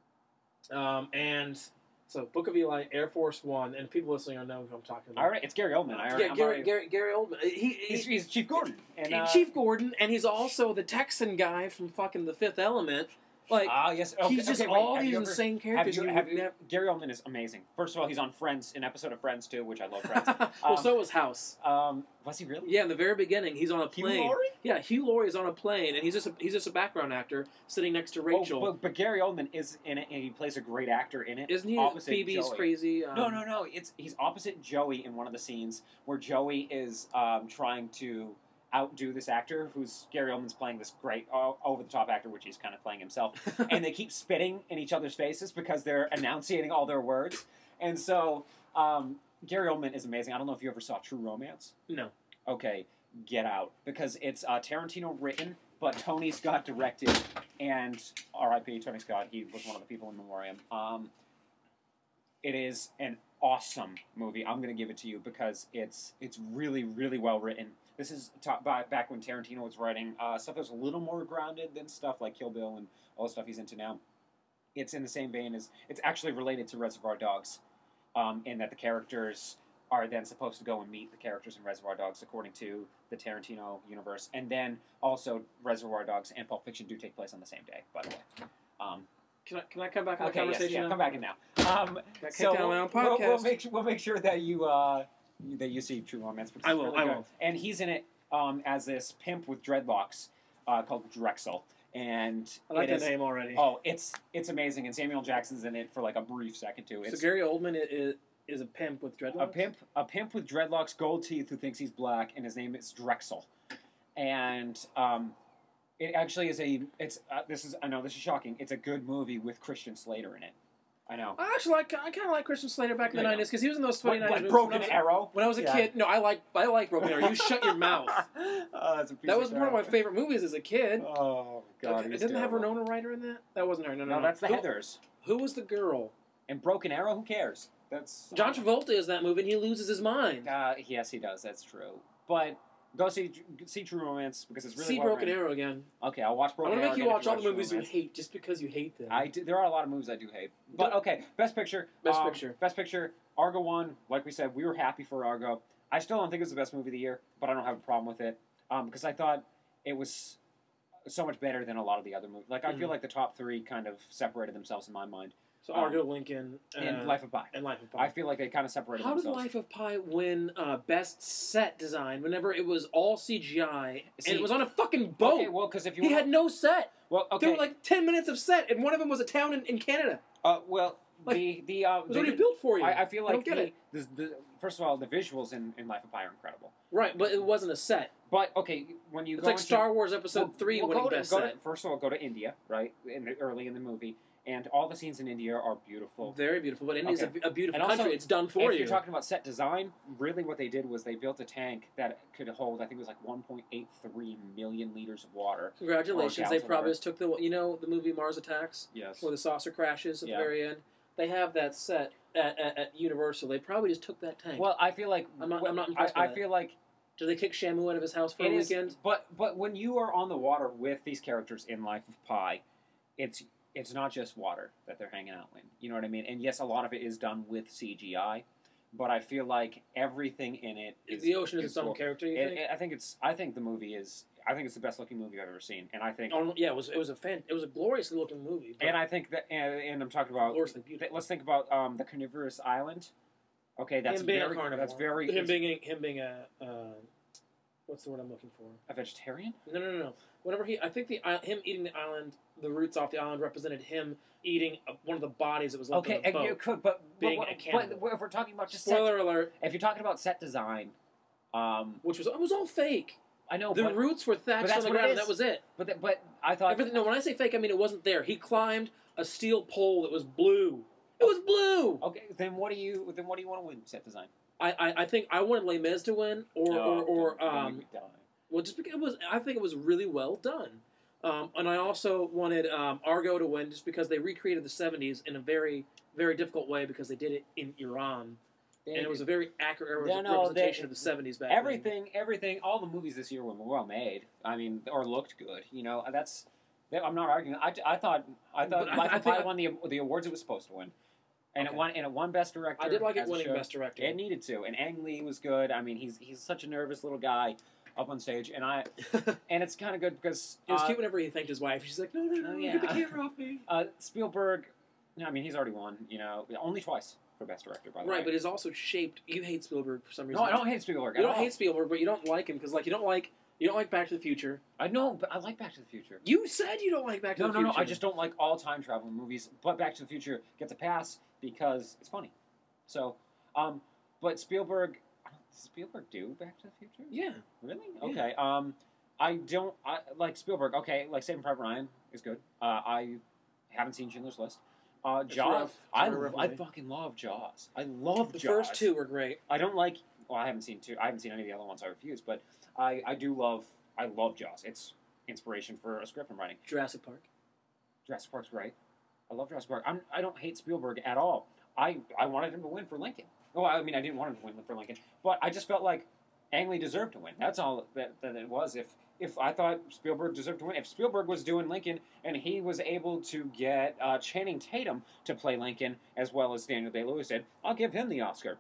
Um, and so Book of Eli, Air Force One, and people listening are know who I'm talking about. All right, it's Gary Oldman. I already, yeah, I'm Gary, already- Gary, Gary Oldman. He, he, he's, he's Chief Gordon. And, he- uh, Chief Gordon, and he's also the Texan guy from fucking The Fifth Element. Like, Ah, yes. Okay, he's just okay, wait, all have these you ever- insane Have characters. you, you have would you, never- Gary Oldman is amazing. First of all, he's on Friends, an episode of Friends too, which I love Friends. well, Um, so was House. Um, was he really? Yeah, in the very beginning, he's on a Hugh plane. Laurie? Yeah, Hugh Laurie is on a plane, and he's just a, he's just a background actor sitting next to Rachel. Oh, but, but Gary Oldman is in it, and he plays a great actor in it. Isn't he opposite Phoebe's Joey. crazy? Um, No, no, no. It's he's opposite Joey in one of the scenes where Joey is um, trying to outdo this actor, who's Gary Oldman's playing this great uh, over the top actor, which he's kind of playing himself, and they keep spitting in each other's faces because they're enunciating all their words, and so um, Gary Oldman is amazing. I don't know if you ever saw True Romance. No. Okay, get out because it's uh, Tarantino written, but Tony Scott directed, and R I P Tony Scott. He was one of the people in memoriam. Um, it is an awesome movie. I'm going to give it to you because it's it's really really well written. This is top, by, back when Tarantino was writing uh, stuff that was a little more grounded than stuff like Kill Bill and all the stuff he's into now. It's in the same vein as it's actually related to Reservoir Dogs, um, in that the characters are then supposed to go and meet the characters in Reservoir Dogs according to the Tarantino universe, and then also Reservoir Dogs and Pulp Fiction do take place on the same day. By the way. Um, Can I can I come back on Okay, the yes, conversation? yeah, now? come back in now. Um, Got kicked so out of my own we'll, we'll, we'll podcast. make we'll make sure that you uh, that you see True Romance. Because I it's will, really I good. will. And he's in it um, as this pimp with dreadlocks uh, called Drexel, and I like it that is- name already. Oh, it's it's amazing, and Samuel Jackson's in it for like a brief second too. so It's Gary Oldman is, is a pimp with dreadlocks. a pimp, a pimp with dreadlocks, gold teeth, who thinks he's black, and his name is Drexel, and um, it actually is a. It's uh, this is I know this is shocking. It's a good movie with Christian Slater in it. I know. I actually like. I kind of like Christian Slater back in the Yeah, I know. nineties because he was in those funny What, nineties what, movies. Broken when I was, Arrow? When I was a Yeah. kid, no, I like. I like Broken Arrow. You shut your mouth. Oh, that's a piece That was of one of my crap. favorite movies as a kid. Oh god, it he's didn't have terrible. Winona Ryder in that. That wasn't her. No, no, No, no. that's the who, Heathers. Who was the girl? And Broken Arrow, who cares? That's John Travolta is that movie, and he loses his mind. Uh, yes, he does. That's true. But go see see True Romance because it's really See well Broken written. Arrow again. Okay, I'll watch I Broken want to Arrow. make you again watch if all the True movies you Romance. hate just because you hate them. I do, there are a lot of movies I do hate. But okay, Best Picture. Best um, Picture. Best Picture. Argo won. Like we said, we were happy for Argo. I still don't think it was the best movie of the year, but I don't have a problem with it um, because I thought it was so much better than a lot of the other movies. Like I Mhm. feel like the top three kind of separated themselves in my mind. So um, Argo, Lincoln, uh, And Life of Pi. and Life of Pi. I feel like they kind of separated How did themselves. Life of Pi win uh, Best Set Design whenever it was all C G I See- and it was on a fucking boat? Okay, well, because if you He wanna- had no set. well, okay, There were like ten minutes of set, and one of them was a town in, in Canada. uh, well, like, the the uh, It was the- already built for you. I, I feel I like don't get the, it. The, the first of all, the visuals in, in Life of Pi are incredible. Right, but it wasn't a set. But okay, when you It's go like into, Star Wars Episode well, Three well, winning go to, Best go Set. to, first of all, go to India, right? In the, early in the movie, and all the scenes in India are beautiful. Very beautiful, but India's Okay. a, a beautiful And also, country. It's done for if you. you're talking about set design, really what they did was they built a tank that could hold, I think it was like one point eight three million liters of water. Congratulations! Or They gallons of probably water. just took the you know the movie Mars Attacks Yes. where the saucer crashes at Yeah. the very end. They have that set at, at, at Universal. They probably just took that tank. Well, I feel like I'm not- I'm not I, impressed by I that. feel like Do they kick Shamu out of his house for it a is, weekend? but but when you are on the water with these characters in Life of Pi, it's it's not just water that they're hanging out in. You know what I mean? And yes, a lot of it is done with C G I, but I feel like everything in it is the ocean is its own well- character. You It, think? it- I think it's. I think the movie is. I think it's the best looking movie I've ever seen, and I think. Oh, yeah, it was. It was a fan. It was a gloriously looking movie. but And I think that, and, and I'm talking about. gloriously beautiful. Let's think about um, the carnivorous island. Okay, that's him being very. a carnivore. That's very. Him it's being him being a. Uh, what's the word I'm looking for? a vegetarian. No, no, no, no. Whenever he, I think the i- him eating the island, the roots off the island represented him eating a, one of the bodies that was left Okay, on the and boat. you could, but being but, a but, cannibal. but if we're talking about just set, Spoiler alert! if you're talking about set design, um, Which was it was all fake. I know, The but, roots were thatched that's on the what it ground, and is. that was it. but th- but I thought Everything. No, when I say fake, I mean it wasn't there. He climbed a steel pole that was blue. It was blue. okay, then what do you then what do you want to win set design? I, I, I think I wanted Les Mis to win, or No, or, or don't- don't um, make me die. well, just because it was. I think it was really well done. Um, and I also wanted um, Argo to win just because they recreated the seventies in a very, very difficult way because they did it in Iran. They- And it was a very accurate Yeah, no, representation they- of the seventies back then. everything, everything, all the movies this year were well made. I mean, or looked good. You know, that's. that- I'm not arguing. I, I thought I thought But I- Life I of think Pi I- won the the awards it was supposed to win, and Okay. it won and it won Best Director. I did like it as a winning show. Best Director. It needed to, and Ang Lee was good. I mean, he's he's such a nervous little guy up on stage, and I and it's kind of good because It was uh, cute whenever he thanked his wife. She's like, no, no, no, Oh, get the yeah. camera off me. uh, Spielberg. I mean, he's already won. You know, only twice for Best Director, by the Right, way. but it's also shaped. You hate Spielberg for some reason. no, I don't hate Spielberg. You at don't all. hate Spielberg, but you don't like him because, like, you don't like you don't like Back to the Future. I know, but I like Back to the Future. You said you don't like Back to No, the no, Future. no. I just don't like all time travel movies. But Back to the Future gets a pass because it's funny. So, um, but Spielberg, does Spielberg do Back to the Future? Yeah. Really? Yeah. Okay. Um, I don't. I like Spielberg. Okay, like Saving Private Ryan is good. Uh, I haven't seen Schindler's List. Uh, It's Jaws. rough. It's I a rough I movie. fucking love Jaws. I love The Jaws. first two were great. I don't like. Well, I haven't seen two. I haven't seen any of the other ones. I refuse. But I I do love. I love Jaws. It's inspiration for a script I'm writing. Jurassic Park. Jurassic Park's great. I love Jurassic Park. I'm, I don't hate Spielberg at all. I, I wanted him to win for Lincoln. Oh, I mean, I didn't want him to win for Lincoln, but I just felt like Ang Lee deserved to win. That's all that, that it was. If if I thought Spielberg deserved to win, if Spielberg was doing Lincoln and he was able to get uh, Channing Tatum to play Lincoln as well as Daniel Day-Lewis did, I'll give him the Oscar.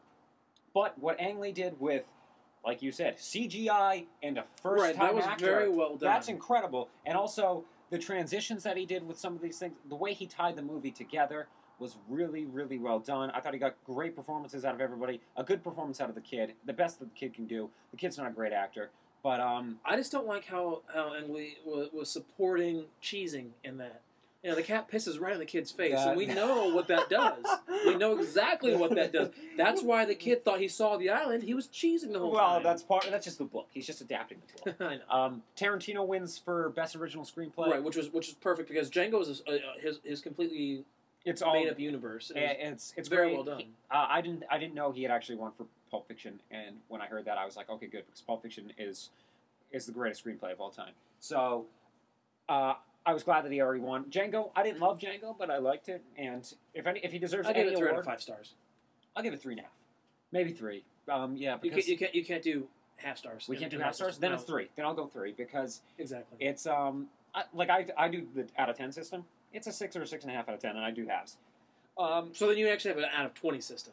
But what Ang Lee did with, like you said, C G I and a first Right, time that was actor, very well done. that's incredible. And also the transitions that he did with some of these things, the way he tied the movie together was really, really well done. I thought he got great performances out of everybody. A good performance out of the kid. The best that the kid can do. The kid's not a great actor, but um, I just don't like how how Ang Lee was, was supporting cheesing in that. You know, the cat pisses right on the kid's face, That- and we know what that does. We know exactly what that does. That's why the kid thought he saw the island. He was cheesing the whole well, time. that's part. That's just the book. He's just adapting the book. I know. Um, Tarantino wins for best original screenplay. Right, which was which is perfect because Django is uh, his his completely it's all made up universe. It was It's it's very great. well done. He- uh, I didn't I didn't know he had actually won for Pulp Fiction, and when I heard that, I was like, okay, good, because Pulp Fiction is is the greatest screenplay of all time. So uh, I was glad that he already won. Django, I didn't love Django, but I liked it, and if any if he deserves I give any it three out award, of five stars. I'll give it three and a half, maybe three. Um, yeah, You because can't, you can't you can't do half stars. we in- can't do in half my stars. system. Then No. it's three. Then I'll go three because Exactly. it's um I, like I I do the out of ten system. It's a six or a six and a half out of ten, and I do halves. Um, So then you actually have an out of twenty system.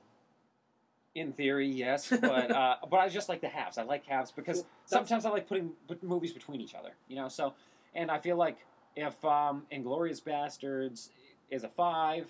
In theory, yes, but uh, but I just like the halves. I like halves because Well, that's- sometimes I like putting put movies between each other. You know, so and I feel like if um, Inglourious Bastards is a five,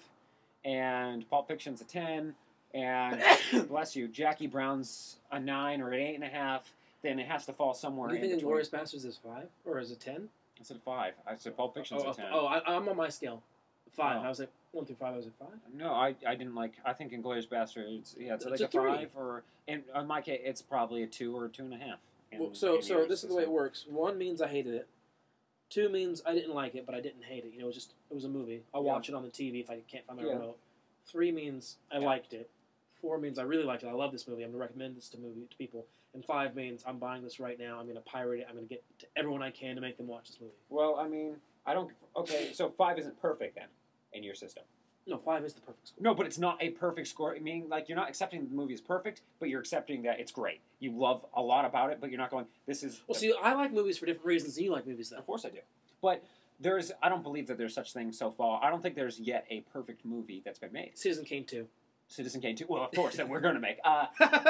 and Pulp Fiction's a ten, and bless you, Jackie Brown's a nine or an eight and a half, then it has to fall somewhere. Do you in think between. Inglourious Bastards is five or is it ten? I said five. I said Pulp Fiction's Oh, a ten. oh, I, I'm on my scale. Five. Oh. I was like one through five. I was like five. No, I, I didn't like. I think Inglourious Bastards. Yeah, it's, It's like a a, three. five or in, in my case, it's probably a two or a two and a half. in- Well, so in so yours, this is the way so- it works. One means I hated it. Two means I didn't like it, but I didn't hate it. You know, it was just it was a movie. I'll Yeah. watch it on the T V if I can't find my Yeah. remote. Three means I Yeah. liked it. Four means I really liked it. I love this movie. I'm gonna recommend this to movie to people. And five means I'm buying this right now. I'm gonna pirate it. I'm gonna get to everyone I can to make them watch this movie. Well, I mean, I don't. Okay, so five isn't perfect then in your system. No, five is the perfect score. No, but it's not a perfect score. I mean, like you're not accepting the movie is perfect, but you're accepting that it's great. You love a lot about it, but you're not going. This is. Well, see, I like movies for different reasons than you like movies, though. Of course I do, but there's. I don't believe that there's such thing so far. I don't think there's yet a perfect movie that's been made. Citizen Kane two. Citizen Kane two. Well, of course, that we're going to make. Uh,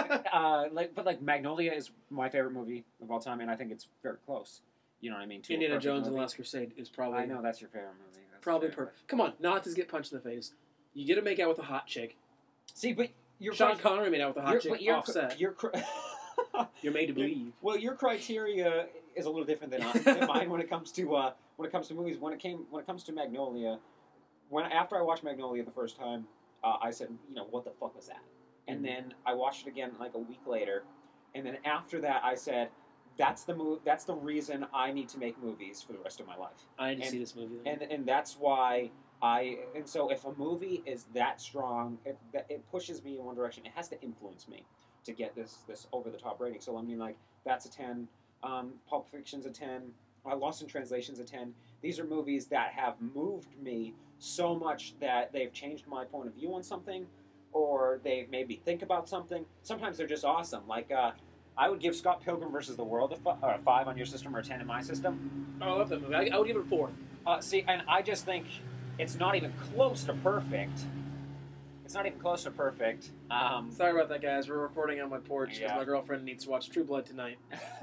uh, like, but like Magnolia is my favorite movie of all time, and I think it's very close. You know what I mean? To a Indiana perfect Jones and the movie. Last Crusade is probably I know that's your favorite movie. That's probably favorite. perfect. Come on, not to get punched in the face. You get to make out with a hot chick. See, but you're Sean Connery made out with a hot you're, chick. but you're, Offset. You're, cr- You're made to believe. well, your criteria is a little different than, I, than mine when it comes to uh, when it comes to movies. When it came when it comes to Magnolia, when after I watched Magnolia the first time, uh, I said, you know, what the fuck was that? And Mhm. then I watched it again like a week later, and then after that, I said, that's the move. That's the reason I need to make movies for the rest of my life. I need to and- see this movie. And and that's why I and so if a movie is that strong, it, that it pushes me in one direction. It has to influence me to get this this over the top rating. So I mean, like that's a ten. Um, Pulp Fiction's a ten. Uh, Lost in Translation's a ten. These are movies that have moved me so much that they've changed my point of view on something, or they've made me think about something. Sometimes they're just awesome. Like uh, I would give Scott Pilgrim versus the World a, fi- or a five on your system or a ten in my system. Oh, I love that movie. I, I would give it a four. Uh, see, and I just think it's not even close to perfect. It's not even close to perfect. Um, Sorry about that, guys. We're recording on my porch because Yeah. my girlfriend needs to watch True Blood tonight.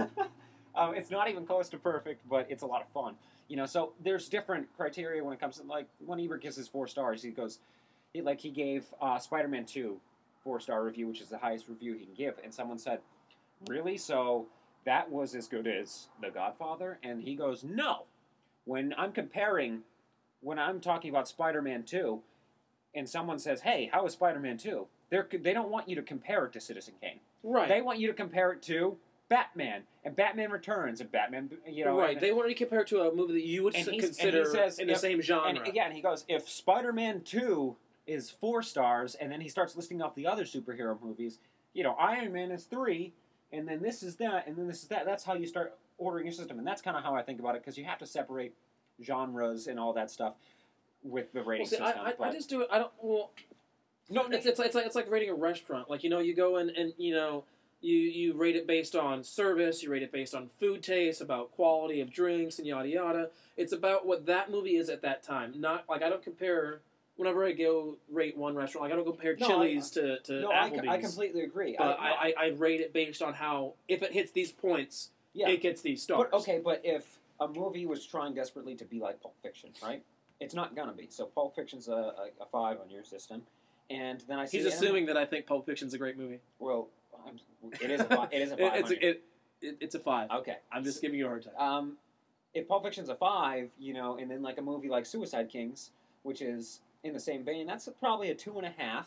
um, it's not even close to perfect, but it's a lot of fun. You know, so there's different criteria when it comes to like when Ebert gives his four stars. He goes, he, like he gave uh, Spider-Man two four star review, which is the highest review he can give, and someone said, "Really? So that was as good as The Godfather?" And he goes, "No. When I'm comparing, when I'm talking about Spider-Man two, and someone says, 'Hey, how is Spider-Man two?' They're, they don't want you to compare it to Citizen Kane. Right. They want you to compare it to Batman and Batman Returns and Batman, you know, right. and, They want to compare it to a movie that you would And s- he's- and he consider says in the if- same genre. and again, he goes, if Spider-Man two is four stars, and then he starts listing off the other superhero movies, you know, Iron Man is three, and then this is that, and then this is that. That's how you start ordering your system, and that's kind of how I think about it, because you have to separate genres and all that stuff with the rating Well, see, system. I, I, but- I just do it. I don't. Well, no, it's it's it's like it's like rating a restaurant. Like you know, you go in and you know. You, you rate it based on service, you rate it based on food taste, about quality of drinks, and yada yada. It's about what that movie is at that time. Not like I don't compare. Whenever I go rate one restaurant, like I don't compare No, Chili's to, to no, I, Applebee's. I completely agree. But I, I, I, I rate it based on how if it hits these points, yeah. it gets these stars. But, okay, but if a movie was trying desperately to be like Pulp Fiction, right? It's not gonna be. So Pulp Fiction's a, a, a five on your system, and then I see He's Anim- assuming that I think Pulp Fiction's a great movie. Well, I'm, it is a five. It is a It- five. it's on a, your- it, it, it's a five. okay, I'm just giving you a hard time. Um, if Pulp Fiction's a five, you know, and then like a movie like Suicide Kings, which is in the same vein, that's probably a two and a half.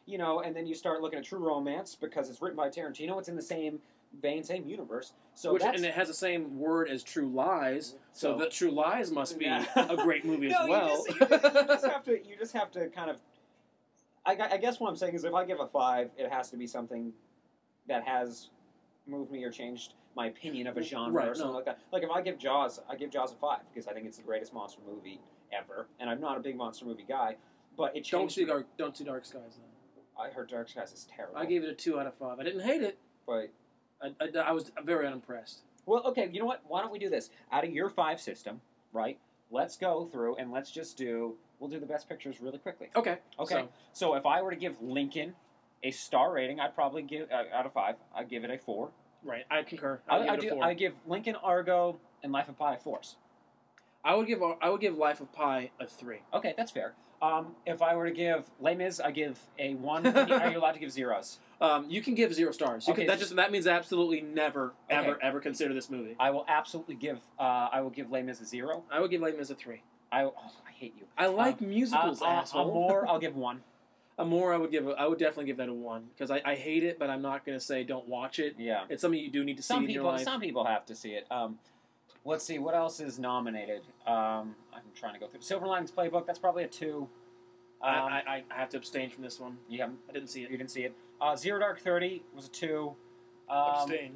you know, and then you start looking at True Romance because it's written by Tarantino. It's in the same vein, same universe. So Which, that's, and it has the same word as True Lies, so, So- that True Lies must be Yeah. a great movie no, as well. You just, you, just, you just have to. You just have to kind of. I, gu- I guess what I'm saying is, if I give a five, it has to be something that has moved me or changed my opinion of a genre Right, or something no. like that. Like if I give Jaws, I give Jaws a five because I think it's the greatest monster movie ever, and I'm not a big monster movie guy, but it Don't changed. see dark. Don't see Dark Skies though. I heard Dark Skies is terrible. I gave it a two out of five. I didn't hate it. but I, I, I was very unimpressed. well, okay. You know what? Why don't we do this? Out of your five system, right? Let's go through and let's just do. We'll do the best pictures really quickly. Okay. Okay. So, So if I were to give Lincoln a star rating, I'd probably give uh, out of five. I'd give it a four. right. I concur. I, I, I give it a do. four. I give Lincoln, Argo, and Life of Pi fours. I would give. I would give Life of Pi a three. Okay, that's fair. Um, if I were to give Les Mis, I give a one. Are you allowed to give zeros? Um, you can give zero stars. You Okay, can, that so- just that means absolutely never, ever, Okay. ever consider this movie. I will absolutely give. Uh, I will give Les Mis a zero. I would give Les Mis a three. I. Oh, I hate you. I like musicals, Uh, uh, asshole. Amor, I'll give one. Amor, I would give. A, I would definitely give that a one because I, I hate it, but I'm not going to say don't watch it. Yeah. It's something you do need to Some see in your people. life. Some people have to see it. Um, let's see what else is nominated. Um, I'm trying to go through Silver Linings Playbook. That's probably a two. Um, I, I, I have to abstain from this one. you haven't. I didn't see You it. didn't see it. Uh, Zero Dark Thirty was a two. Um, abstain.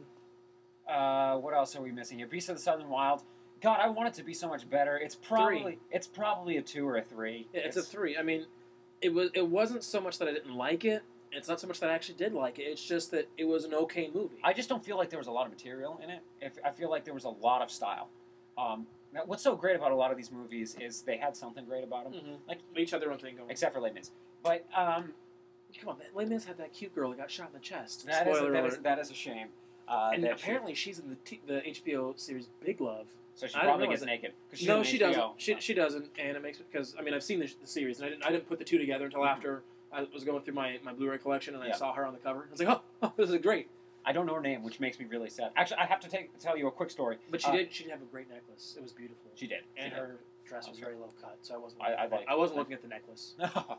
Uh, what else are we missing here? Beast of the Southern Wild. God, I want it to be so much better. It's probably Three. it's probably a two or a three. Yeah, it's, a three. I mean, it was. It wasn't so much that I didn't like it. It's not so much that I actually did like it. It's just that it was an okay movie. I just don't feel like there was a lot of material in it. If I feel like there was a lot of style. Um, now, what's so great about a lot of these movies is they had something great about them, mm-hmm. like Each had their own thing going. except for Les Mis. But um, Come on, Les Mis had that cute girl that got shot in the chest. that is Spoiler that alert. is that is a shame. Uh, and that she- apparently she's in the t- the H B O series Big Love. so she I didn't probably realize gets it. naked. 'Cause she's No, in she H B O. doesn't. She, she doesn't, and it makes because I mean I've seen the, the series and I didn't I didn't put the two together until Mhm. after I was going through my, my Blu-ray collection and I Yeah. saw her on the cover. I was like, oh, oh, this is great. I don't know her name, which makes me really sad. Actually, I have to take, tell you a quick story. But she Uh, did she did have a great necklace. It was beautiful. She did. She and did. her dress was very low cut, so I wasn't. I- looking I at the- like- I wasn't looking at the necklace.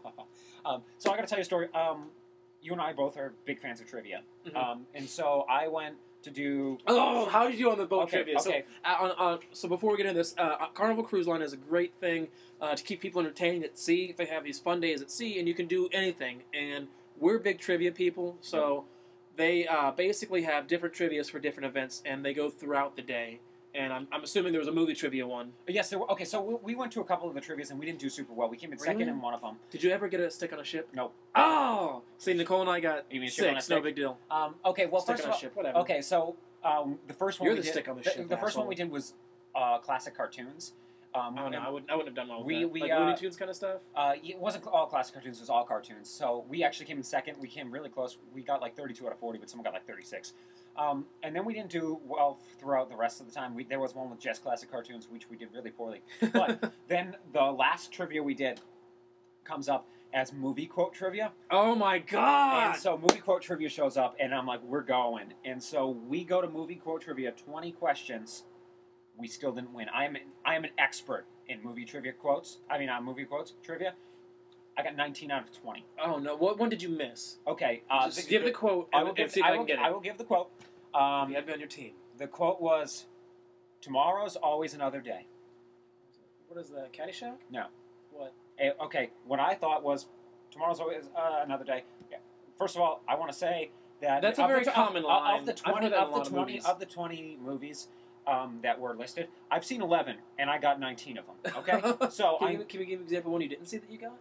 um, so I got to tell you a story. Um, you and I both are big fans of trivia, Mhm. um, and so I went to do. Oh, how did you do on the boat Okay, trivia? okay. So, uh, on, on, so before we get into this, uh, Carnival Cruise Line is a great thing uh, to keep people entertained at sea. They have these fun days at sea, and you can do anything. And we're big trivia people, so they uh, basically have different trivias for different events, and they go throughout the day. And I'm, I'm assuming there was a movie trivia one. Yes, there were, okay. So we, we went to a couple of the trivias, and we didn't do super well. We came in second Really? in one of them. Did you ever get a stick on a ship? Nope. Oh! See, Nicole and I got You mean a ship on a six. No stick? big deal. Um, okay, well, Stick first on of a all, ship, whatever. okay, so um, the first one You're we the did, stick on the the, ship, the first one asshole. we did was uh, classic cartoons. Um, Oh no, and, I wouldn't. I wouldn't have done well with We- that. we, like uh, Looney Tunes kind of stuff. Uh, it wasn't all classic cartoons; it was all cartoons. So we actually came in second. We came really close. We got like thirty-two out of forty, but someone got like thirty-six. Um, and then we didn't do well throughout the rest of the time. We, there was one with just classic cartoons, which we did really poorly. But then the last trivia we did comes up as movie quote trivia. Oh my god! And so movie quote trivia shows up, and I'm like, we're going. And so we go to movie quote trivia, twenty questions. We still didn't win. I am I am an expert in movie trivia quotes. I mean, uh, movie quotes trivia. I got nineteen out of twenty. Oh no! What one did you miss? Okay, uh, Just give the quote I and, will and give. see if I I, will, can get it. I will give the quote. Um, you had me on your team. The quote was, "Tomorrow's always another day." What is that? Caddyshack? No. What? Eh, okay, what I thought was, "Tomorrow's always uh, another day." Yeah. First of all, I want to say that That's a of the very tw- of- common of, line. Of the I've twenty, heard that in a of the lot of twenty, movies. of the twenty movies um, that were listed, I've seen eleven, and I got nineteen of them. Okay, so can, I. you, can we give an example of one you didn't see that you got?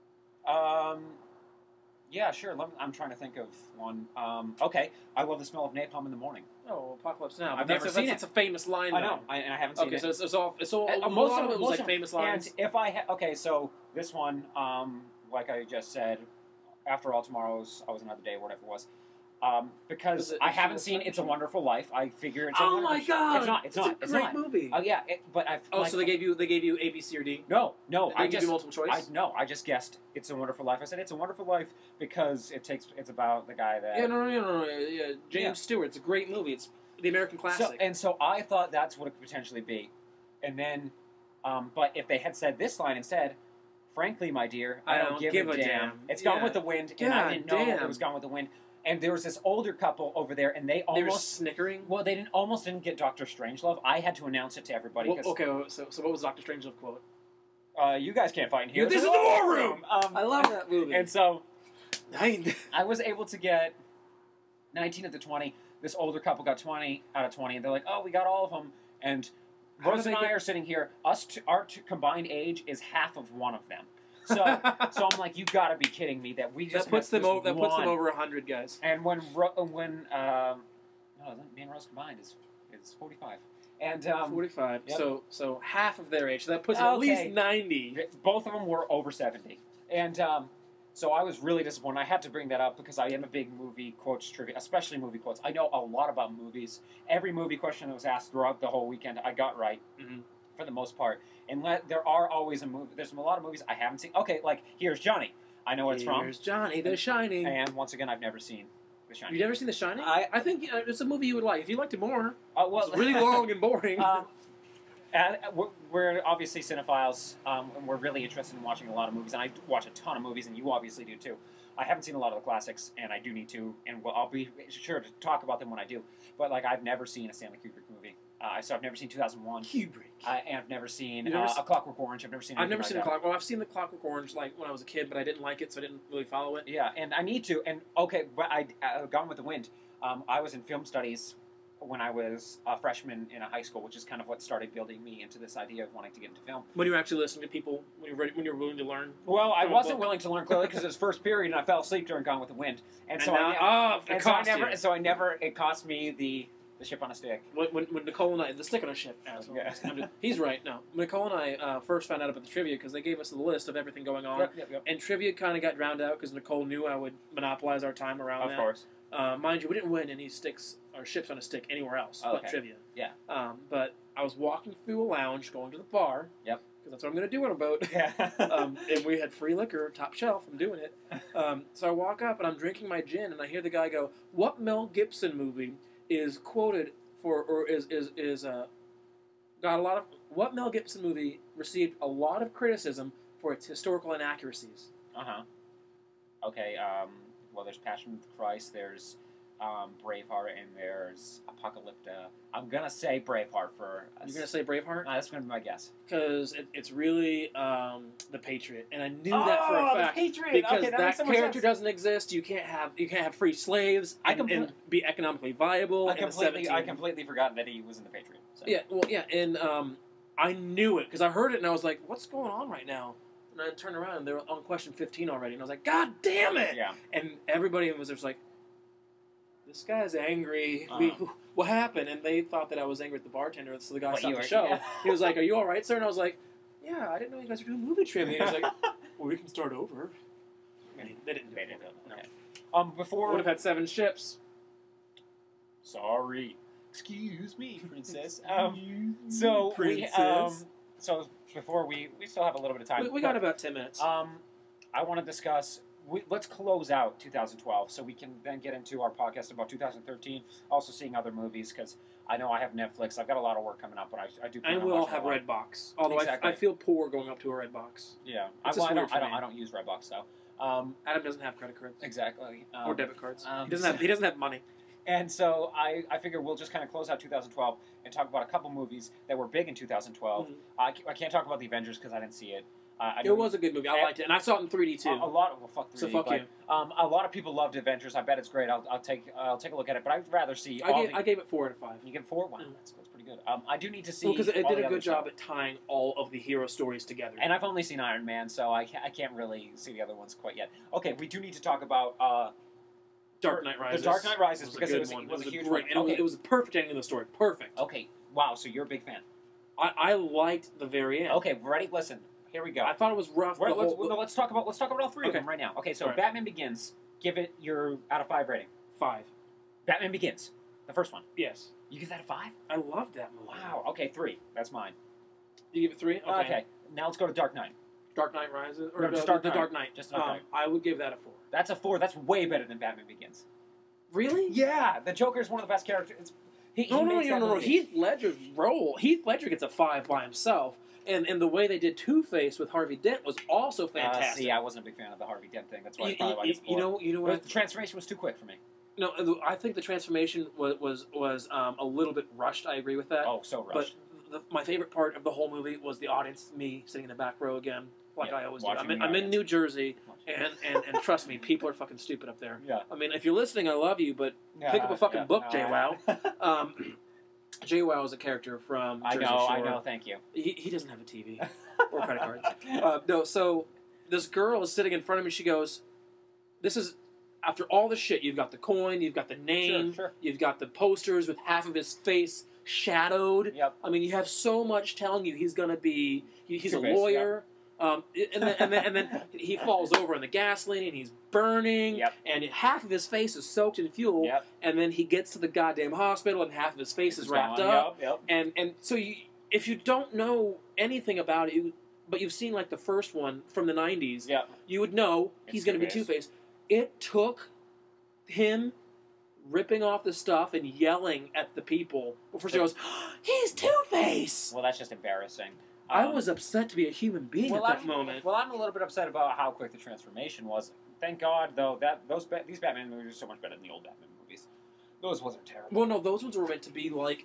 Um, yeah, sure. Let me, I'm trying to think of one. Um, okay, I love the smell of napalm in the morning. Oh, Apocalypse Now. But I've that's never a, seen that's, it. that's a famous line. I though. know, I, and I haven't seen Okay, it. so it's, it's all. It's all. Uh, a most lot of of it it was most like of- famous lines. And if I ha- okay, so this one, um, like I just said, after all, tomorrow's always another day, whatever it was. Um, because Is it- I is it haven't a seen French It's a one? Wonderful Life. I figure it's a Oh wonderful my god! It's not. It's, not. a It's great not. movie. Oh yeah, it, but I've. oh, like, so they gave you they gave you A, B, C, or D. no, no. They I gave just you multiple choice. I no. I just guessed It's a Wonderful Life. I said It's a Wonderful Life because it takes. It's about the guy that. yeah, no, no, no, no, no. Yeah, James Yeah. Stewart. It's a great movie. It's the American classic. So, and so I thought that's what it could potentially be, and then, um, but if they had said this line instead, frankly, my dear, I I don't, don't give, give a, a damn. damn. It's Yeah. Gone with the Wind, and God I didn't know damn. it was Gone with the Wind. And there was this older couple over there, and they They were almost snickering. well, they didn't almost didn't get Doctor Strangelove. I had to announce it to everybody Well, because okay, well, so so what was Doctor Strangelove quote? uh, you guys can't fight in here. This is There's the a war room! Um, I love that movie. and so I, I was able to get nineteen of the twenty. This older couple got twenty out of twenty, and they're like, "Oh, we got all of them." And How Rose did and they I get- are sitting here. Us, t- our t- combined age is half of one of them. So, so I'm like, "You got to be kidding me that we just that puts missed them this over. That puts them one." over a hundred guys. And when Ro- when um, no, me and Rose combined is is forty-five, and um, Forty-five. yep. So so half of their age. So that puts them at Okay. least ninety. both of them were over seventy, and um, so I was really disappointed. I had to bring that up because I am a big movie quotes trivia, especially movie quotes. I know a lot about movies. Every movie question that was asked throughout the whole weekend, I got right Mhm. for the most part. And let, there are always a movie. There's a lot of movies I haven't seen. Okay, like Here's Johnny. I know what it's from. Here's Johnny, The Shining. And once again, I've never seen The Shining. You've never seen The Shining? I- I think uh, it's a movie you would like. If you liked it more, Uh, well, it's really long and boring. um, and we're, we're obviously cinephiles, um, and we're really interested in watching a lot of movies. And I watch a ton of movies, and you obviously do too. I haven't seen a lot of the classics, and I do need to, and well, I'll be sure to talk about them when I do. But like, I've never seen a Stanley Kubrick movie, uh, so I've never seen two thousand one. Kubrick. I, and I've never seen You've never uh, se- A Clockwork Orange. I've never seen. I've anything never like seen that. the Clock. Well, I've seen the Clockwork Orange like when I was a kid, but I didn't like it, so I didn't really follow it. Yeah, and I need to. And okay, but I uh, Gone with the Wind. Um, I was in film studies when I was a freshman in a high school, which is kind of what started building me into this idea of wanting to get into film. When you were actually listening to people, when you were ready, when you were willing to learn. Well, I From a wasn't book. willing to learn clearly because it was first period, and I fell asleep during Gone with the Wind, and, And so now, I, ne- oh, it and so I cost never, you. so I never. It cost me the the ship on a stick. When, when, when Nicole and I, the stick on a ship, asshole. Yeah. I'm just- he's right. No, Nicole and I uh, first found out about the trivia because they gave us the list of everything going on, Yep, yep, yep. and trivia kind of got drowned out because Nicole knew I would monopolize our time around Of that. course. Uh, mind you, we didn't win any sticks or ships on a stick anywhere else Oh, but okay. trivia. Yeah. Um, but I was walking through a lounge, going to the bar. Yep. Because that's what I'm going to do on a boat. Yeah. um, and we had free liquor, top shelf. I'm doing it. Um, so I walk up and I'm drinking my gin, and I hear the guy go, "What Mel Gibson movie is quoted for, or is is is uh, got a lot of what Mel Gibson movie received a lot of criticism for its historical inaccuracies?" Uh huh. Okay. Um. Well, there's Passion of the Christ. There's um, Braveheart, and there's Apocalypta. I'm gonna say Braveheart for. You're gonna say Braveheart? Uh, that's gonna be my guess. Because it, it's really um, the Patriot, and I knew that for a Oh, fact. the Patriot. Because okay, that, that, makes so much character sense. doesn't exist. You can't have you can't have free slaves I and, compl- and be economically viable. I in the completely, I seventeen completely forgot that he was in the Patriot. So. Yeah, well, yeah, and um, I knew it because I heard it and I was like, "What's going on right now?" And I turned around and they were on question fifteen already, and I was like, "God damn it!" Yeah. And everybody was just like, "This guy's angry. We, Uh-huh. what happened?" And they thought that I was angry with the bartender, so the guy What, stopped you the were- show. yeah. He was like, "Are you all right, sir?" And I was like, "Yeah, I didn't know you guys were doing movie trivia." And he was like, "Well, we can start over." And they didn't. Do They it. didn't. No. Okay. Um. I Before. would have had seven ships. Sorry. Excuse me, princess. Um. So we. Um. So before we, we still have a little bit of time. we, we got about ten minutes. Um, I want to discuss. We, let's close out two thousand twelve so we can then get into our podcast about two thousand thirteen. Also seeing other movies because I know I have Netflix. I've got a lot of work coming up, but I, I do. plan And on we'll watching have a lot. Redbox. Although Exactly. I, I feel poor going up to a Redbox. Yeah, I, It's just well, I weird don't. for I don't. me. I don't use Redbox though. Um, Adam doesn't have credit cards exactly. Um, or debit cards. um, he doesn't have. He doesn't have money. And so I, I figure we'll just kind of close out two thousand twelve and talk about a couple movies that were big in two thousand twelve. Mhm. I, ca- I can't talk about the Avengers because I didn't see it. Uh, I It know was a good movie. I and- liked it, and I saw it in three D too. a, a lot of well, fuck So three D, fuck but, you. Um, a lot of people loved Avengers. I bet it's great. I'll, I'll take I'll take a look at it, but I'd rather see. I all gave, the, I gave it four out of five. you get four. Wow, Mm. that's, that's pretty good. Um, I do need to see Well, because it all did the a other good job stuff. at tying all of the hero stories together. And I've only seen Iron Man, so I can't, I can't really see the other ones quite yet. Okay, we do need to talk about uh, Dark Knight Rises. The Dark Knight Rises was a because it good was, one. it was, a huge great. one. And it, was, Okay. it was a perfect ending of the story. Perfect. Okay, wow. So you're a big fan. I, I liked the very end. Okay, ready? Listen, here we go. I thought it was rough. We're- the let's, whole- no, let's talk about let's talk about all three Okay. of them right now. Okay, so All right. Batman Begins. Give it your out of five rating. five. Batman Begins, the first one. Yes. You give that a five? I loved that movie. Wow. Okay, three. That's mine. You give it three? Okay. Okay. Now let's go to Dark Knight. Dark Knight Rises? Or No, the, just Dark the Knight. Dark Knight. Just Dark Um, Knight. I would give that a four. That's a four. That's way better than Batman Begins. Really? Yeah, the Joker is one of the best characters. He, No, he no, makes no, that no, no. movie. Heath Ledger's role. Heath Ledger gets a five by himself, and and the way they did Two-Face with Harvey Dent was also Uh, fantastic. see, I wasn't a big fan of the Harvey Dent thing. That's why you, probably why you, it's you know, you know what? But the transformation was too quick for me. No, I think the transformation was was was um, a little bit rushed. I agree with that. Oh, so rushed. But the, my favorite part of the whole movie was the audience, me sitting in the back row again, like Yeah, I always do. watching I'm in, the I'm in audience. New Jersey, and, and, and trust me, people are fucking stupid up there. Yeah. I mean, if you're listening, I love you, but Yeah, pick up a fucking yeah, book, no, JWoww. I- um, JWoww is a character from I Jersey know, Shore. I know. Thank you. He, he doesn't have a T V or credit cards. Uh, no, so this girl is sitting in front of me. She goes, "This is after all the shit. You've got the coin, you've got the name, Sure, sure. you've got the posters with half of his face shadowed. Yep. I mean, you have so much telling you he's going to be. He, he's a Two-Face, lawyer." Um, and, then, and, then, and then he falls over in the gasoline and he's burning, Yep. and half of his face is soaked in fuel. Yep. And then he gets to the goddamn hospital and half of his face is It's wrapped gone, up. Yep, yep. And and so you, if you don't know anything about it, you, but you've seen like the first one from the nineties, Yep. you would know he's It's going to be Two-Face. Two-Face. It took him ripping off the stuff and yelling at the people before she goes, "He's Two-Face!" Well, that's just embarrassing. I Um, was upset to be a human being well, at that I'm, moment. Well, I'm a little bit upset about how quick the transformation was. Thank God, though, that those ba- these Batman movies are so much better than the old Batman movies. Those wasn't terrible. Well, no, those ones were meant to be like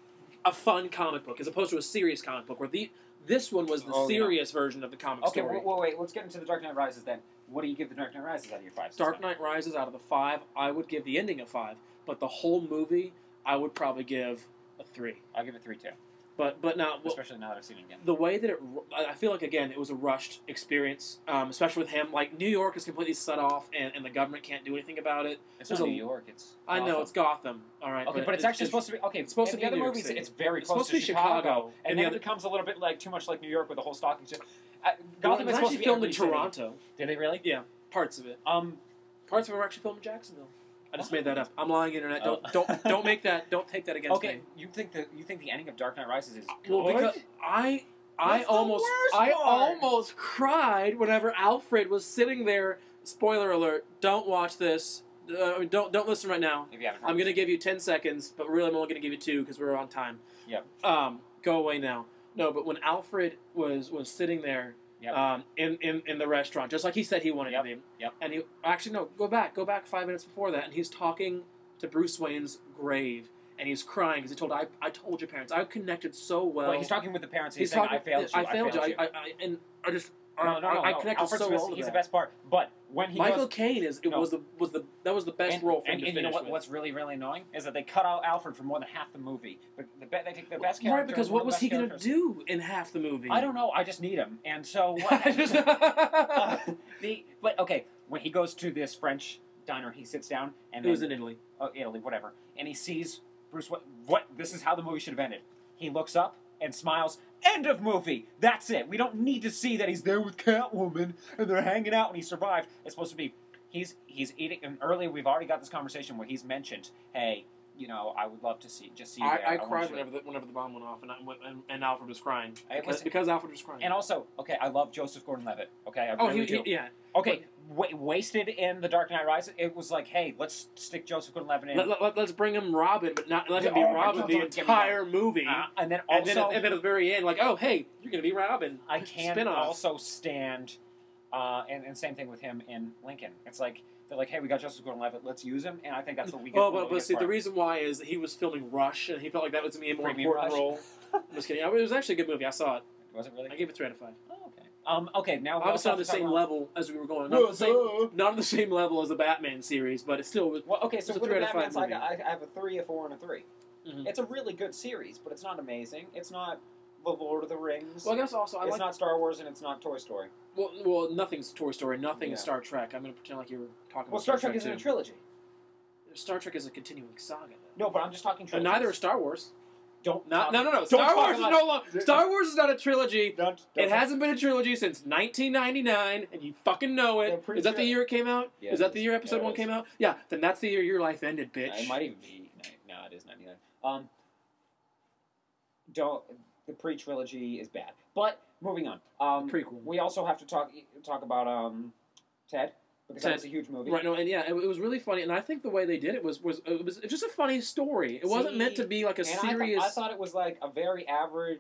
a fun comic book as opposed to a serious comic book, where the this one was the Oh, yeah. serious version of the comic Okay, story. well, well, wait. Let's get into the Dark Knight Rises then. What do you give the Dark Knight Rises out of your five? system? Dark Knight Rises, out of the five, I would give the ending a five, but the whole movie, I would probably give a three. I'll give it three too. But but now, well, Especially now that I've seen it again. the way that it, I feel like again, it was a rushed experience, um, especially with him. Like New York is completely shut off, and, and the government can't do anything about it. It's there's not a- New York. It's I know Gotham. it's Gotham, all right. Okay, but, it's, actually supposed to be okay. it's supposed in to the be other New York movies. City. It's very It's close supposed to be Chicago, Chicago, and, and then the it other- becomes a little bit like too much like New York with the whole stock exchange. Uh, Well, Gotham it is was supposed actually to be filmed in every city. Toronto. Did they really? Yeah, parts of it. Um, Parts of it were actually filmed in Jacksonville. I just What? made that up. I'm lying, internet. Don't Oh. don't don't make that. Don't take that against okay, me. you think the you think the ending of Dark Knight Rises is Well, good? because I I That's the almost worst I part. almost cried whenever Alfred was sitting there. Spoiler alert! Don't watch this. Uh, don't don't listen right now. If you haven't heard I'm gonna this. give you ten seconds, but really I'm only gonna give you two because we're on time. Yep. Um, go away now. No, but when Alfred was was sitting there, Yep. um, in, in in the restaurant, just like he said he wanted Yep, to be. yep. And he actually no, go back, go back five minutes before that, and he's talking to Bruce Wayne's grave, and he's crying because he told I I told your parents I connected so well. Well, he's talking with the parents. And he's, He's saying, talking. "I failed you. I failed you. you." I, I, I and I just no, no, no, I, I no. connected Alfred's so best- well. to He's that. the best part. But when he Michael goes, Caine is it No. was the was the that was the best and, role for him and, to and you finish know what? with. What's really really annoying is that they cut out Alfred for more than half the movie. But the, be- they take the best character. Right, because one what of the was best he going to characters. do in half the movie? I don't know. I just need him, and so what? I just- uh, the but okay, when he goes to this French diner, he sits down and It was then- in Italy. oh, Italy, whatever, and he sees Bruce. What? What? This is how the movie should have ended. He looks up and smiles. End of movie. That's it. We don't need to see that he's there with Catwoman and they're hanging out and he survived. It's supposed to be he's he's eating. And earlier we've already got this conversation where he's mentioned, hey, you know, I would love to see just see you I, there. I want cried you to-" whenever the, whenever the bomb went off, and, I, and, and Alfred was crying I because, was- because Alfred was crying. And also, okay, I love Joseph Gordon-Levitt. Okay, I oh, really he, do. he yeah. Okay, wa wasted in The Dark Knight Rises. It was like, hey, let's stick Joseph Gordon-Levitt in. Let, let, let's bring him Robin, but not let him Yeah, be oh my Robin God, the don't get me entire movie. Uh, and then and also, then, and then at the very end, like, oh, hey, you're gonna be Robin. I can't Spin-off. also stand, uh, and, and same thing with him in Lincoln. It's like, they're like, hey, we got Joseph Gordon-Levitt, let's use him, and I think that's what we get. Well, what but, we but get see, for the him. reason why is that he was filming Rush, and he felt like that was to be a more Premium important Rush? role. I'm just kidding. I mean, it was actually a good movie. I saw it. Was it really? I gave it three out of five. Oh, okay. Um, okay, now we Obviously also on the have to talk same about- level as we were going. Not, the same, not on the same level as the Batman series, but it still was. Well, okay, so It's a for the three out of Batman's, five I, I have a three, a four, and a three. Mhm. It's a really good series, but it's not amazing. It's not The Lord of the Rings. Well, I guess also I it's like. not Star Wars, and it's not Toy Story. Well, well, nothing's Toy Story. Nothing is Yeah. Star Trek. I'm going to pretend like you were talking Well, about Star Trek isn't too. a trilogy. Star Trek is a continuing saga, though. No, but I'm just talking And trilogies. neither is Star Wars. Don't Not, talk- no, no, no. don't Star talk Wars is about- no longer. Star Wars is not a trilogy. Don't, It don't- hasn't been a trilogy since nineteen ninety-nine, and you fucking know Yeah, it. pretty is that the sure- year it came out? Yeah, is it that the is. year episode Yeah, it one is. came out? Yeah, then that's the year your life ended, bitch. It might even be. No, it is ninety-nine. Um, don't. The pre-trilogy is bad. But moving on. Um, Prequel. We also have to talk talk about um, Ted because that Ted. was a huge movie. Right, no, and yeah, it, it was really funny, and I think the way they did it was was it was, it was just a funny story. It wasn't See, meant to be like a And I, thought- serious. I thought it was like a very average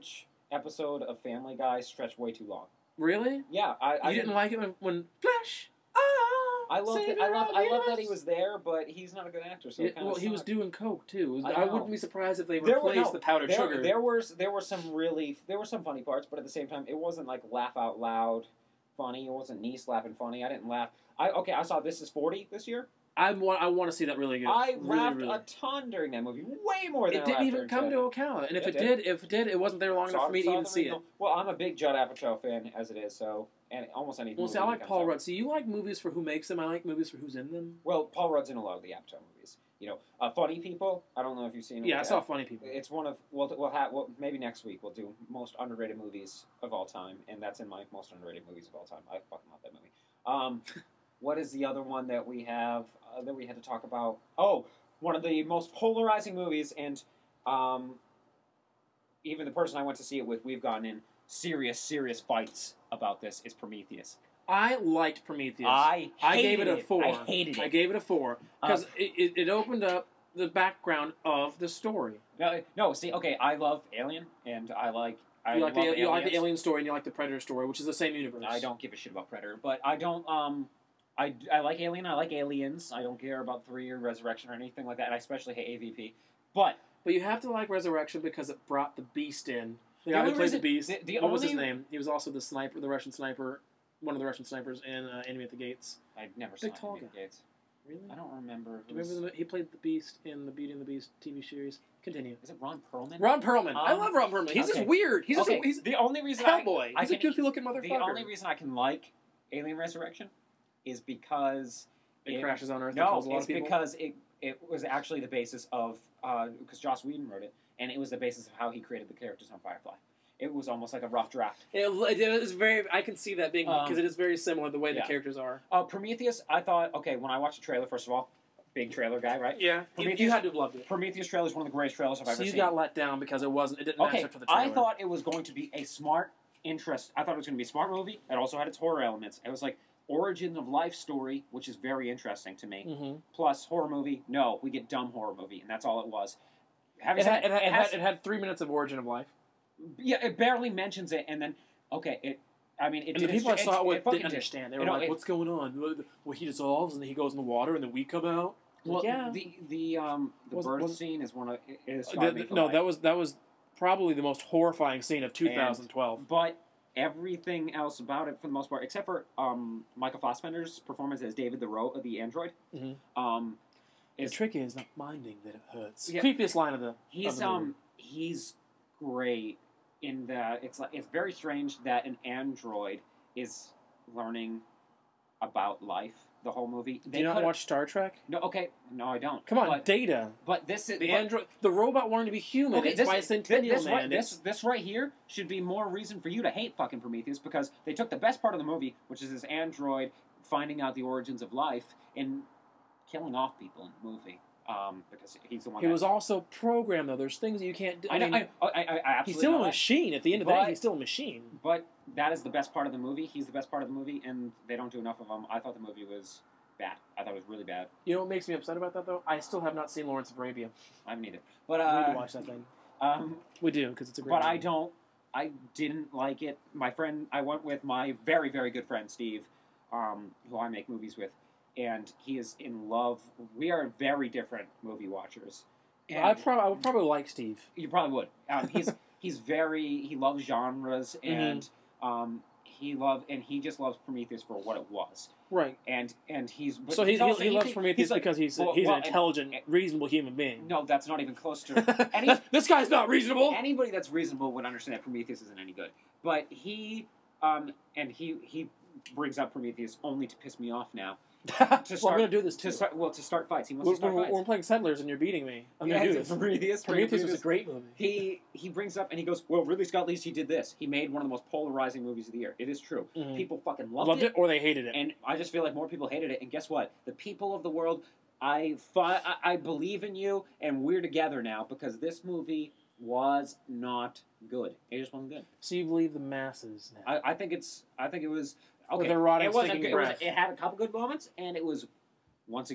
episode of Family Guy stretched way too long. Really? Yeah, I, I You didn't like it when, when Flash? Oh, I love, that, I love, I love that he was there, but he's not a good actor. So Yeah, it kinda well, he was sucked. doing coke too. I I, know. wouldn't be surprised if they There were- replaced no, the powdered there, sugar. There were there were some really there were some funny parts, but at the same time, it wasn't like laugh out loud funny. It wasn't knee slapping funny. I didn't laugh. I okay. I saw This Is forty this year. I want. I want to see that really good. I really, laughed really. a ton during that movie, way more than It I didn't laughed even during come to Seven. account, and if Yeah, it it did, if it did, it wasn't there long enough Saw- for me to saw even the see it. original. Well, I'm a big Judd Apatow fan as it is, so and almost any. Well, movie see, I he like comes Paul out. Rudd. See, you like movies for who makes them. I like movies for who's in them. Well, Paul Rudd's in a lot of the Apatow movies. You know, uh, Funny People. I don't know if you've seen it. Yeah, I with saw that. Funny People. It's one of we'll we'll have well, maybe next week we'll do most underrated movies of all time, and that's in my most underrated movies of all time. I fucking love that movie. Um, what is the other one that we have uh, that we had to talk about? Oh, one of the most polarizing movies, and um, even the person I went to see it with, we've gotten in serious, serious fights about this. Is Prometheus. I liked Prometheus. I I gave it hated a four. I hated it. I gave it a four because Uh, it, it, it opened up the background of the story. No, no. See, okay, I love Alien, and I like. I You like, love the, you like the Aliens. Alien story and you like the Predator story, which is the same universe. I don't give a shit about Predator, but I don't. Um, I, I like Alien. I like Aliens. I don't care about Three or Resurrection or anything like that. And I especially hate A V P. But But you have to like Resurrection because it brought the Beast in. The The guy who only played the reason- Beast. the- the what was his only- name? He was also the sniper, the Russian sniper, one of the Russian snipers in uh, Enemy at the Gates. I never Big saw tall Enemy guy. Gates. Really? I don't remember. Do you remember the, he played the Beast in the Beauty and the Beast T V series? Continue. Is it Ron Perlman? Ron Perlman. I Um, love Ron Perlman. He's okay. just weird. He's okay. just a, he's the only a reason cowboy. I, I he's a can, goofy looking motherfucker. the only reason I can like Alien Resurrection is because it, crashes on Earth and No, kills a lot it's of people. because it it was actually the basis of because Joss Whedon wrote it, and it was the basis of how he created the characters on Firefly. It was almost like a rough draft. It, it is very. I can see that being because Um, it is very similar the way the yeah. characters are. Uh, Prometheus, I thought, okay, when I watched the trailer, first of all, big trailer guy, right? Yeah, you, Prometheus- you had to have loved it. Prometheus trailer is one of the greatest trailers I've So ever you seen. got let down because it wasn't. It didn't match okay, up to the trailer. I thought it was going to be a smart, interest. I thought it was going to be a smart movie. It also had its horror elements. It was like origin of life story, which is very interesting to me. Mm-hmm. Plus horror movie. No, we get dumb horror movie, and that's all it was. Having It said had, it, that, had, it, has- had, it had three minutes of origin of life, yeah, it barely mentions it, and then okay, it. I mean, it and did the people I its- saw it it with fucking didn't did. understand. They You were know, like, it- "What's going on? Well, he dissolves, and then he goes in the water, and then we come out." Well, yeah. the the um the Was- birth was- scene is one of is The- scarred the- me for no, life. that was that was probably the most horrifying scene of two thousand twelve. But everything else about it, for the most part, except for um, Michael Fassbender's performance as David the Ro- the android, Mhm. um, The is trick is not minding that it hurts. Yeah. Creepiest line of the. he's of the movie. um he's great in that it's like it's very strange that an android is learning about life the whole movie. Do you not could've- watch Star Trek? No, okay, no, I don't. Come on, but, Data. but this is The but- android, the robot wanting to be human. Okay, it's this, bicentennial, this, man. right, It's- this, this right here should be more reason for you to hate fucking Prometheus because they took the best part of the movie, which is this android finding out the origins of life and killing off people in the movie. Um, because he's the one. he that, was also programmed, though. There's things you can't do. I know. mean, I, I, I, I absolutely he's still know a that. machine. At the end of the day, But- he's still a machine. But that is the best part of the movie. He's the best part of the movie, and they don't do enough of him. I thought the movie was bad. I thought it was really bad. You know what makes me upset about that, though? I still have not seen Lawrence of Arabia. I haven't either. But we need uh, to watch that thing. um, We do, because it's a great but I movie. don't. I didn't like it. My friend, I went with my very, very good friend Steve, um, who I make movies with, and he is in love. We are very different movie watchers. And I, prob- I would probably like Steve. you probably would. Um, he's he's very he loves genres Mm-hmm. and um, he loved and he just loves Prometheus for what it was. Right. And and he's but So he, he's he, also- he loves think- Prometheus he's like- because he's, well, he's well, an and- intelligent, and- reasonable human being. No, that's not even close to any. this guy's not reasonable. Anybody that's reasonable would understand that Prometheus isn't any good. But he, um, and he he brings up Prometheus only to piss me off now. well, I'm start- going to do this, too. To start, well, to start fights. He wants We're, to start we're, fights. we're playing Settlers and you're beating me. I'm Yeah, going to do it's this. Prometheus. Prometheus was a great movie. He he brings up and he goes, well, Ridley Scott Lee's he did this. He made one of the most polarizing movies of the year. It is true. Mhm. People fucking loved, Loved it or they hated it. and I just feel like more people hated it. And guess what? The people of the world, I fi- I, I believe in you, and we're together now because this movie was not good. It just wasn't good. So you believe the masses now. I, I think it's. I think it was. Okay, With their rotting, it wasn't stinking good. It, was, breath. it had a couple good moments, and it was once again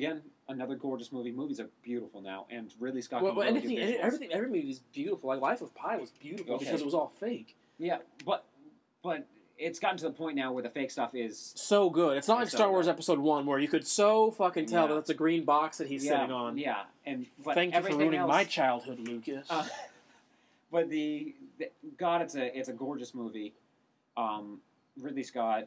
another gorgeous movie. Movies are beautiful now, and Ridley Scott. Well, can well really do anything, visuals. everything, every movie is beautiful. Like Life of Pi was beautiful Okay. because it was all fake. Yeah, but but it's gotten to the point now where the fake stuff is So good. It's not like It's so Star Wars good. Episode One where you could so fucking tell Yeah. that that's a green box that he's yeah, sitting on. Yeah, and but Thank you for everything ruining else, my childhood, Lucas. Uh, but the, the God, it's a it's a gorgeous movie. Um, Ridley Scott.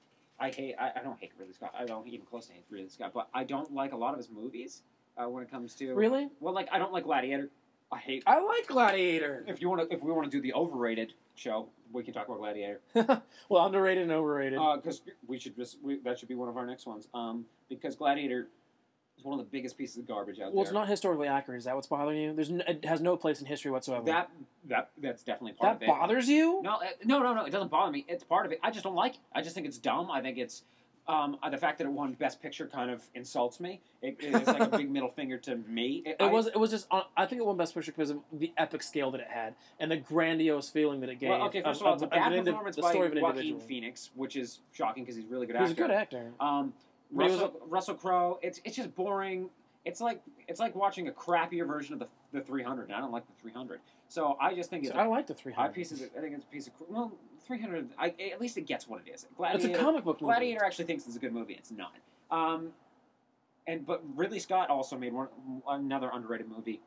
I hate. I, I don't hate Ridley Scott. I don't even close to hate Ridley Scott. But I don't like a lot of his movies uh, when it comes to. Really? Well, like I don't like Gladiator. I hate. I like Gladiator. If you want to, if we want to do the overrated show, we can talk about Gladiator. Well, underrated and overrated. Because uh, we should just we, that should be one of our next ones. Um, because Gladiator is one of the biggest pieces of garbage out well, there. it's not historically accurate. Is that what's bothering you? There's n- it has no place in history whatsoever. That that that's definitely part that of it. bothers you? No, uh, no, no, no. It doesn't bother me. It's part of it. I just don't like it. I just think it's dumb. I think it's um, uh, the fact that it won Best Picture kind of insults me. It, it's like a big middle finger to me. It, It I, was. It was just. Uh, I think it won Best Picture because of the epic scale that it had and the grandiose feeling that it gave. Well, okay. First of all, it's a of bad an indi- performance the by story of an Joaquin individual. Phoenix, which is shocking because he's a really good He's actor. a good actor. Um, But he was Russell, Russell Crowe. It's it's just boring. It's like it's like watching a crappier version of the the three hundred. And I don't like the three hundred. So I just think it's So a, I like the three I hundred. piece of I think it's a piece of well three hundred. I, at least it gets what it is. It's Gladiator, a comic book movie. Gladiator actually thinks it's a good movie. It's not. Um, and but Ridley Scott also made one another underrated movie.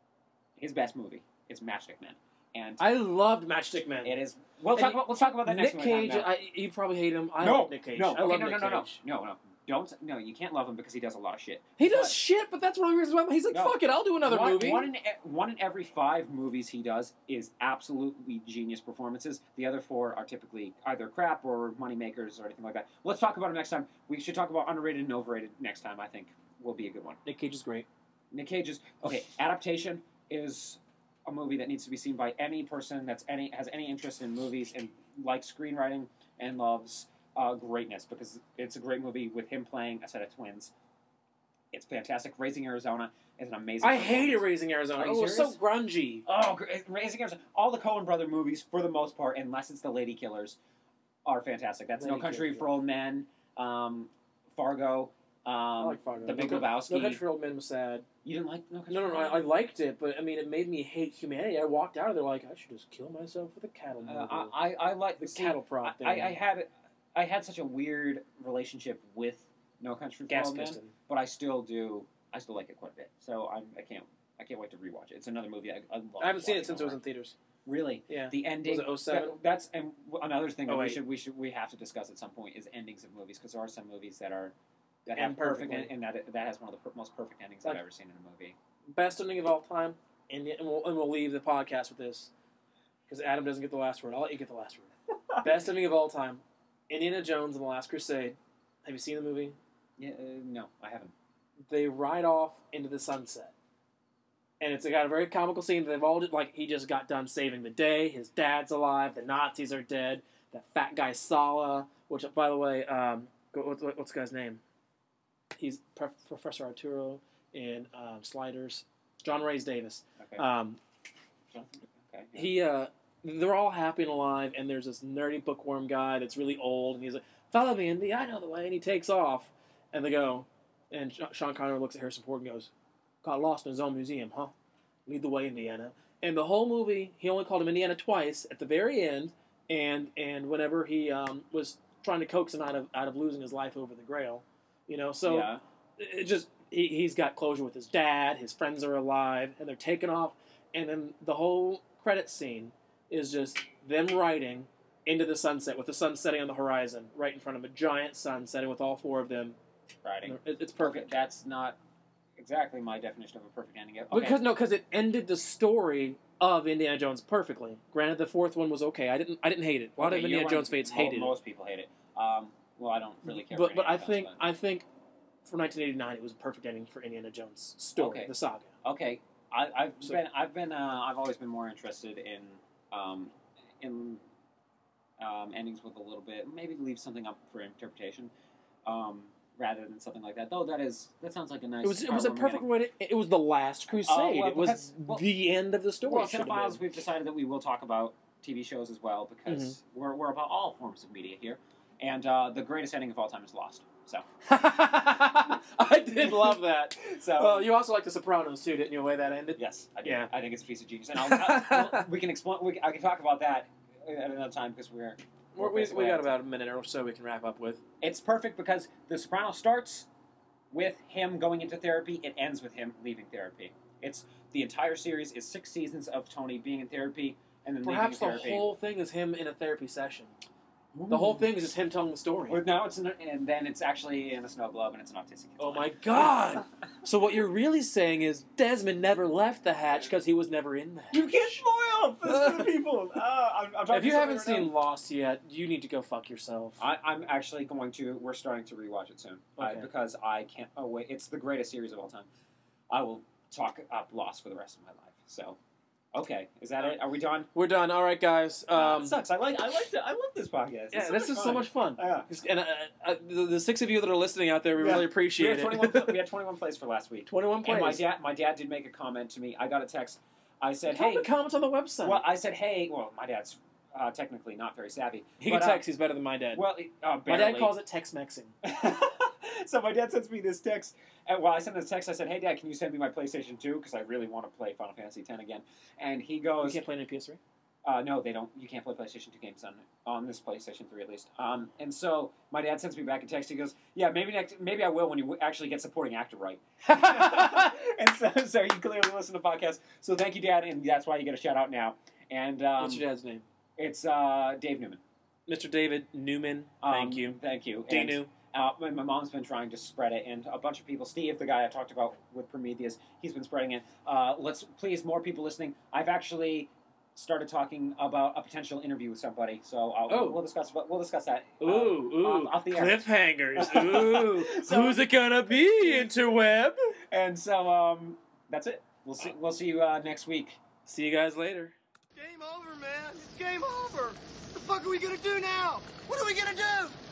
His best movie is Matchstick Men, and I loved Matchstick Men. it is. We'll And talk about. Let's talk about that next Nick one. Cage. now. I, you probably hate him. I no, like Nick Cage. no, I okay, love no, Nick no, no, no, Cage. no, no. Don't no. You can't love him because he does a lot of shit. He does But- shit, but that's one of the reasons why he's like, No. fuck it, I'll do another one, movie. One in, e- one in every five movies he does is absolutely genius performances. The other four are typically either crap or moneymakers or anything like that. Let's talk about him next time. We should talk about underrated and overrated next time. I think will be a good one. Nick Cage is great. Nick Cage's okay. Adaptation is a movie that needs to be seen by any person that's any has any interest in movies and likes screenwriting and loves uh, greatness because it's a great movie with him playing a set of twins. It's fantastic. Raising Arizona is an amazing. I hated performance. Raising Arizona. Are you Oh, it was so serious? grungy. Oh, gr- Raising Arizona. All the Coen Brother movies, for the most part, unless it's the Lady Killers, are fantastic. That's No Lady Country Killers, for yeah. Old Men, um, Fargo, um, I like Fargo. The Big No, Lebowski. No Country for Old Men was sad. You didn't like No Country No, no, for no. I, Old I Men? liked it, but I mean, it made me hate humanity. I walked out of there like, I should just kill myself with a cattle Uh, mobile. I, I, I like the see, cattle prod thing. I, I had I had such a weird relationship with No Country for Gas Old Men, piston. but I still do. I still like it quite a bit. So I'm, I can't. I can't wait to rewatch it. It's another movie I, I love. I haven't seen it watching since it was over. in theaters. Really. Yeah. The ending. Was it oh seven? that- that's and w- another thing that Oh, we wait. should we should we have to discuss at some point is endings of movies because there are some movies that are that End have perfect perfectly. and that that has one of the per- most perfect endings Like- I've ever seen in a movie. Best ending of all time, and, and, we'll, and we'll leave the podcast with this because Adam doesn't get the last word. I'll let you get the last word. Best ending of all time, Indiana Jones and the Last Crusade. Have you seen the movie? Yeah. Uh, no, I haven't. They ride off into the sunset. And it's got a very comical scene. They've all, like, he just got done saving the day. His dad's alive. The Nazis are dead. That fat guy Sala, which, by the way, um, what's, what's the guy's name? He's Prof- Professor Arturo in um, Sliders. John Rhys Davis. Okay. Um, Jonathan? Okay. yeah. he, uh, they're all happy and alive, and there's this nerdy bookworm guy that's really old, and he's like, follow me, Indy, I know the way, and he takes off, and they go, and Sean Connery looks at Harrison Ford and goes, got lost in his own museum, huh? Lead the way, Indiana. And the whole movie, he only called him Indiana twice at the very end, and and whenever he um, was trying to coax him out of out of losing his life over the Grail, you know. So yeah. it just he he's got closure with his dad. His friends are alive, and they're taking off. And then the whole credit scene is just them riding into the sunset with the sun setting on the horizon, right in front of a giant sun setting with all four of them. Writing. It, it's Okay, perfect. that's not exactly my definition of a perfect ending. Okay. Because no, because it ended the story of Indiana Jones perfectly. Granted, the fourth one was okay. I didn't, I didn't hate it. A lot Okay, of you're Indiana one- Jones fans mo- hated Most people hate it. Um, well, I don't really it. care. But for but I Indiana think Jones, I think for nineteen eighty-nine it was a perfect ending for Indiana Jones' story, Okay. the saga. but- okay, I, I've So- been I've been uh, I've always been more interested in um, in um, endings with a little bit maybe leave something up for interpretation. Um, rather than something like that, though, that is that sounds like a nice. It was it was a heartwarming perfect ending. way. To, it was the last crusade. well, it was because- well- the end of the story. Well, should have Cinephiles, been. we've decided that we will talk about T V shows as well because Mm-hmm. we're, we're about all forms of media here. And uh, the greatest ending of all time is Lost. So I did love that. So Well, you also like The Sopranos too, didn't you? The way that ended. yes, I do. Yeah. I think it's a piece of genius, and I'll, I, well, we can explain. We, I can talk about that at another time because we're. We're, we're we basically we got out of time. about a minute or so we can wrap up with. It's perfect because The Sopranos starts with him going into therapy. It ends with him leaving therapy. It's the entire series is six seasons of Tony being in therapy and then Perhaps the leaving therapy. whole thing is him in a therapy session. The whole thing is just him telling the story. Well, now it's in, and then it's actually in a snow globe and it's an autistic kid. Oh my god! So what you're really saying is Desmond never left the hatch because he was never in the hatch. You can't spoil this for the people. Uh, I'm, I'm talking If you to haven't somebody right seen Lost yet, you need to go fuck yourself. now. I, I'm actually going to. We're starting to rewatch it soon Okay. uh, because I can't. Oh wait, it's the greatest series of all time. I will talk up Lost for the rest of my life. So, okay, is that it? Are we done? We're done. All right, guys. Uh, Um, it sucks. I like. I like. The, I love this podcast. It's yeah, so this much is so fun. much fun. Yeah. And uh, uh, the, the six of you that are listening out there, we Yeah. really We appreciate had, it. twenty-one, pl- we had twenty-one plays for last week. twenty-one And my plays. dad, my dad did make a comment to me. I got a text. I said, Drop "Hey." the comments on the website. Well, I said, "Hey." Well, my dad's uh, technically not very savvy. he but, can uh, text. He's better than my dad. Well, it- uh, my barely. dad calls it Tex-Mexing. So my dad sends me this text. And while I sent this text, I said, "Hey, Dad, can you send me my PlayStation two? Because I really want to play Final Fantasy X again." And he You goes, can't play it on P S three? uh, "No, they don't. You can't play PlayStation two games on on this PlayStation three at least." Um, and so my dad sends me back a text. He goes, "Yeah, maybe next, maybe I will when you actually get supporting actor right." And so, so you clearly listen to podcasts. So thank you, Dad, and that's why you get a shout out now. And um, What's your dad's name? it's uh, Dave Newman. Mister David Newman. Um, Thank you. Thank you. And, Danu. Uh, my, my mom's been trying to spread it, and a bunch of people. Steve, the guy I talked about with Prometheus, he's been spreading it. Uh, let's please more people listening. I've actually started talking about a potential interview with somebody, so I'll, Oh. we'll discuss. We'll discuss that. uh, Ooh, ooh. off, off the air. Cliffhangers. Ooh. So- Who's it gonna be, interweb? And so um, that's it. We'll see. We'll see you uh, next week. See you guys later. Game over, man. It's game over. What the fuck are we gonna do now? What are we gonna do?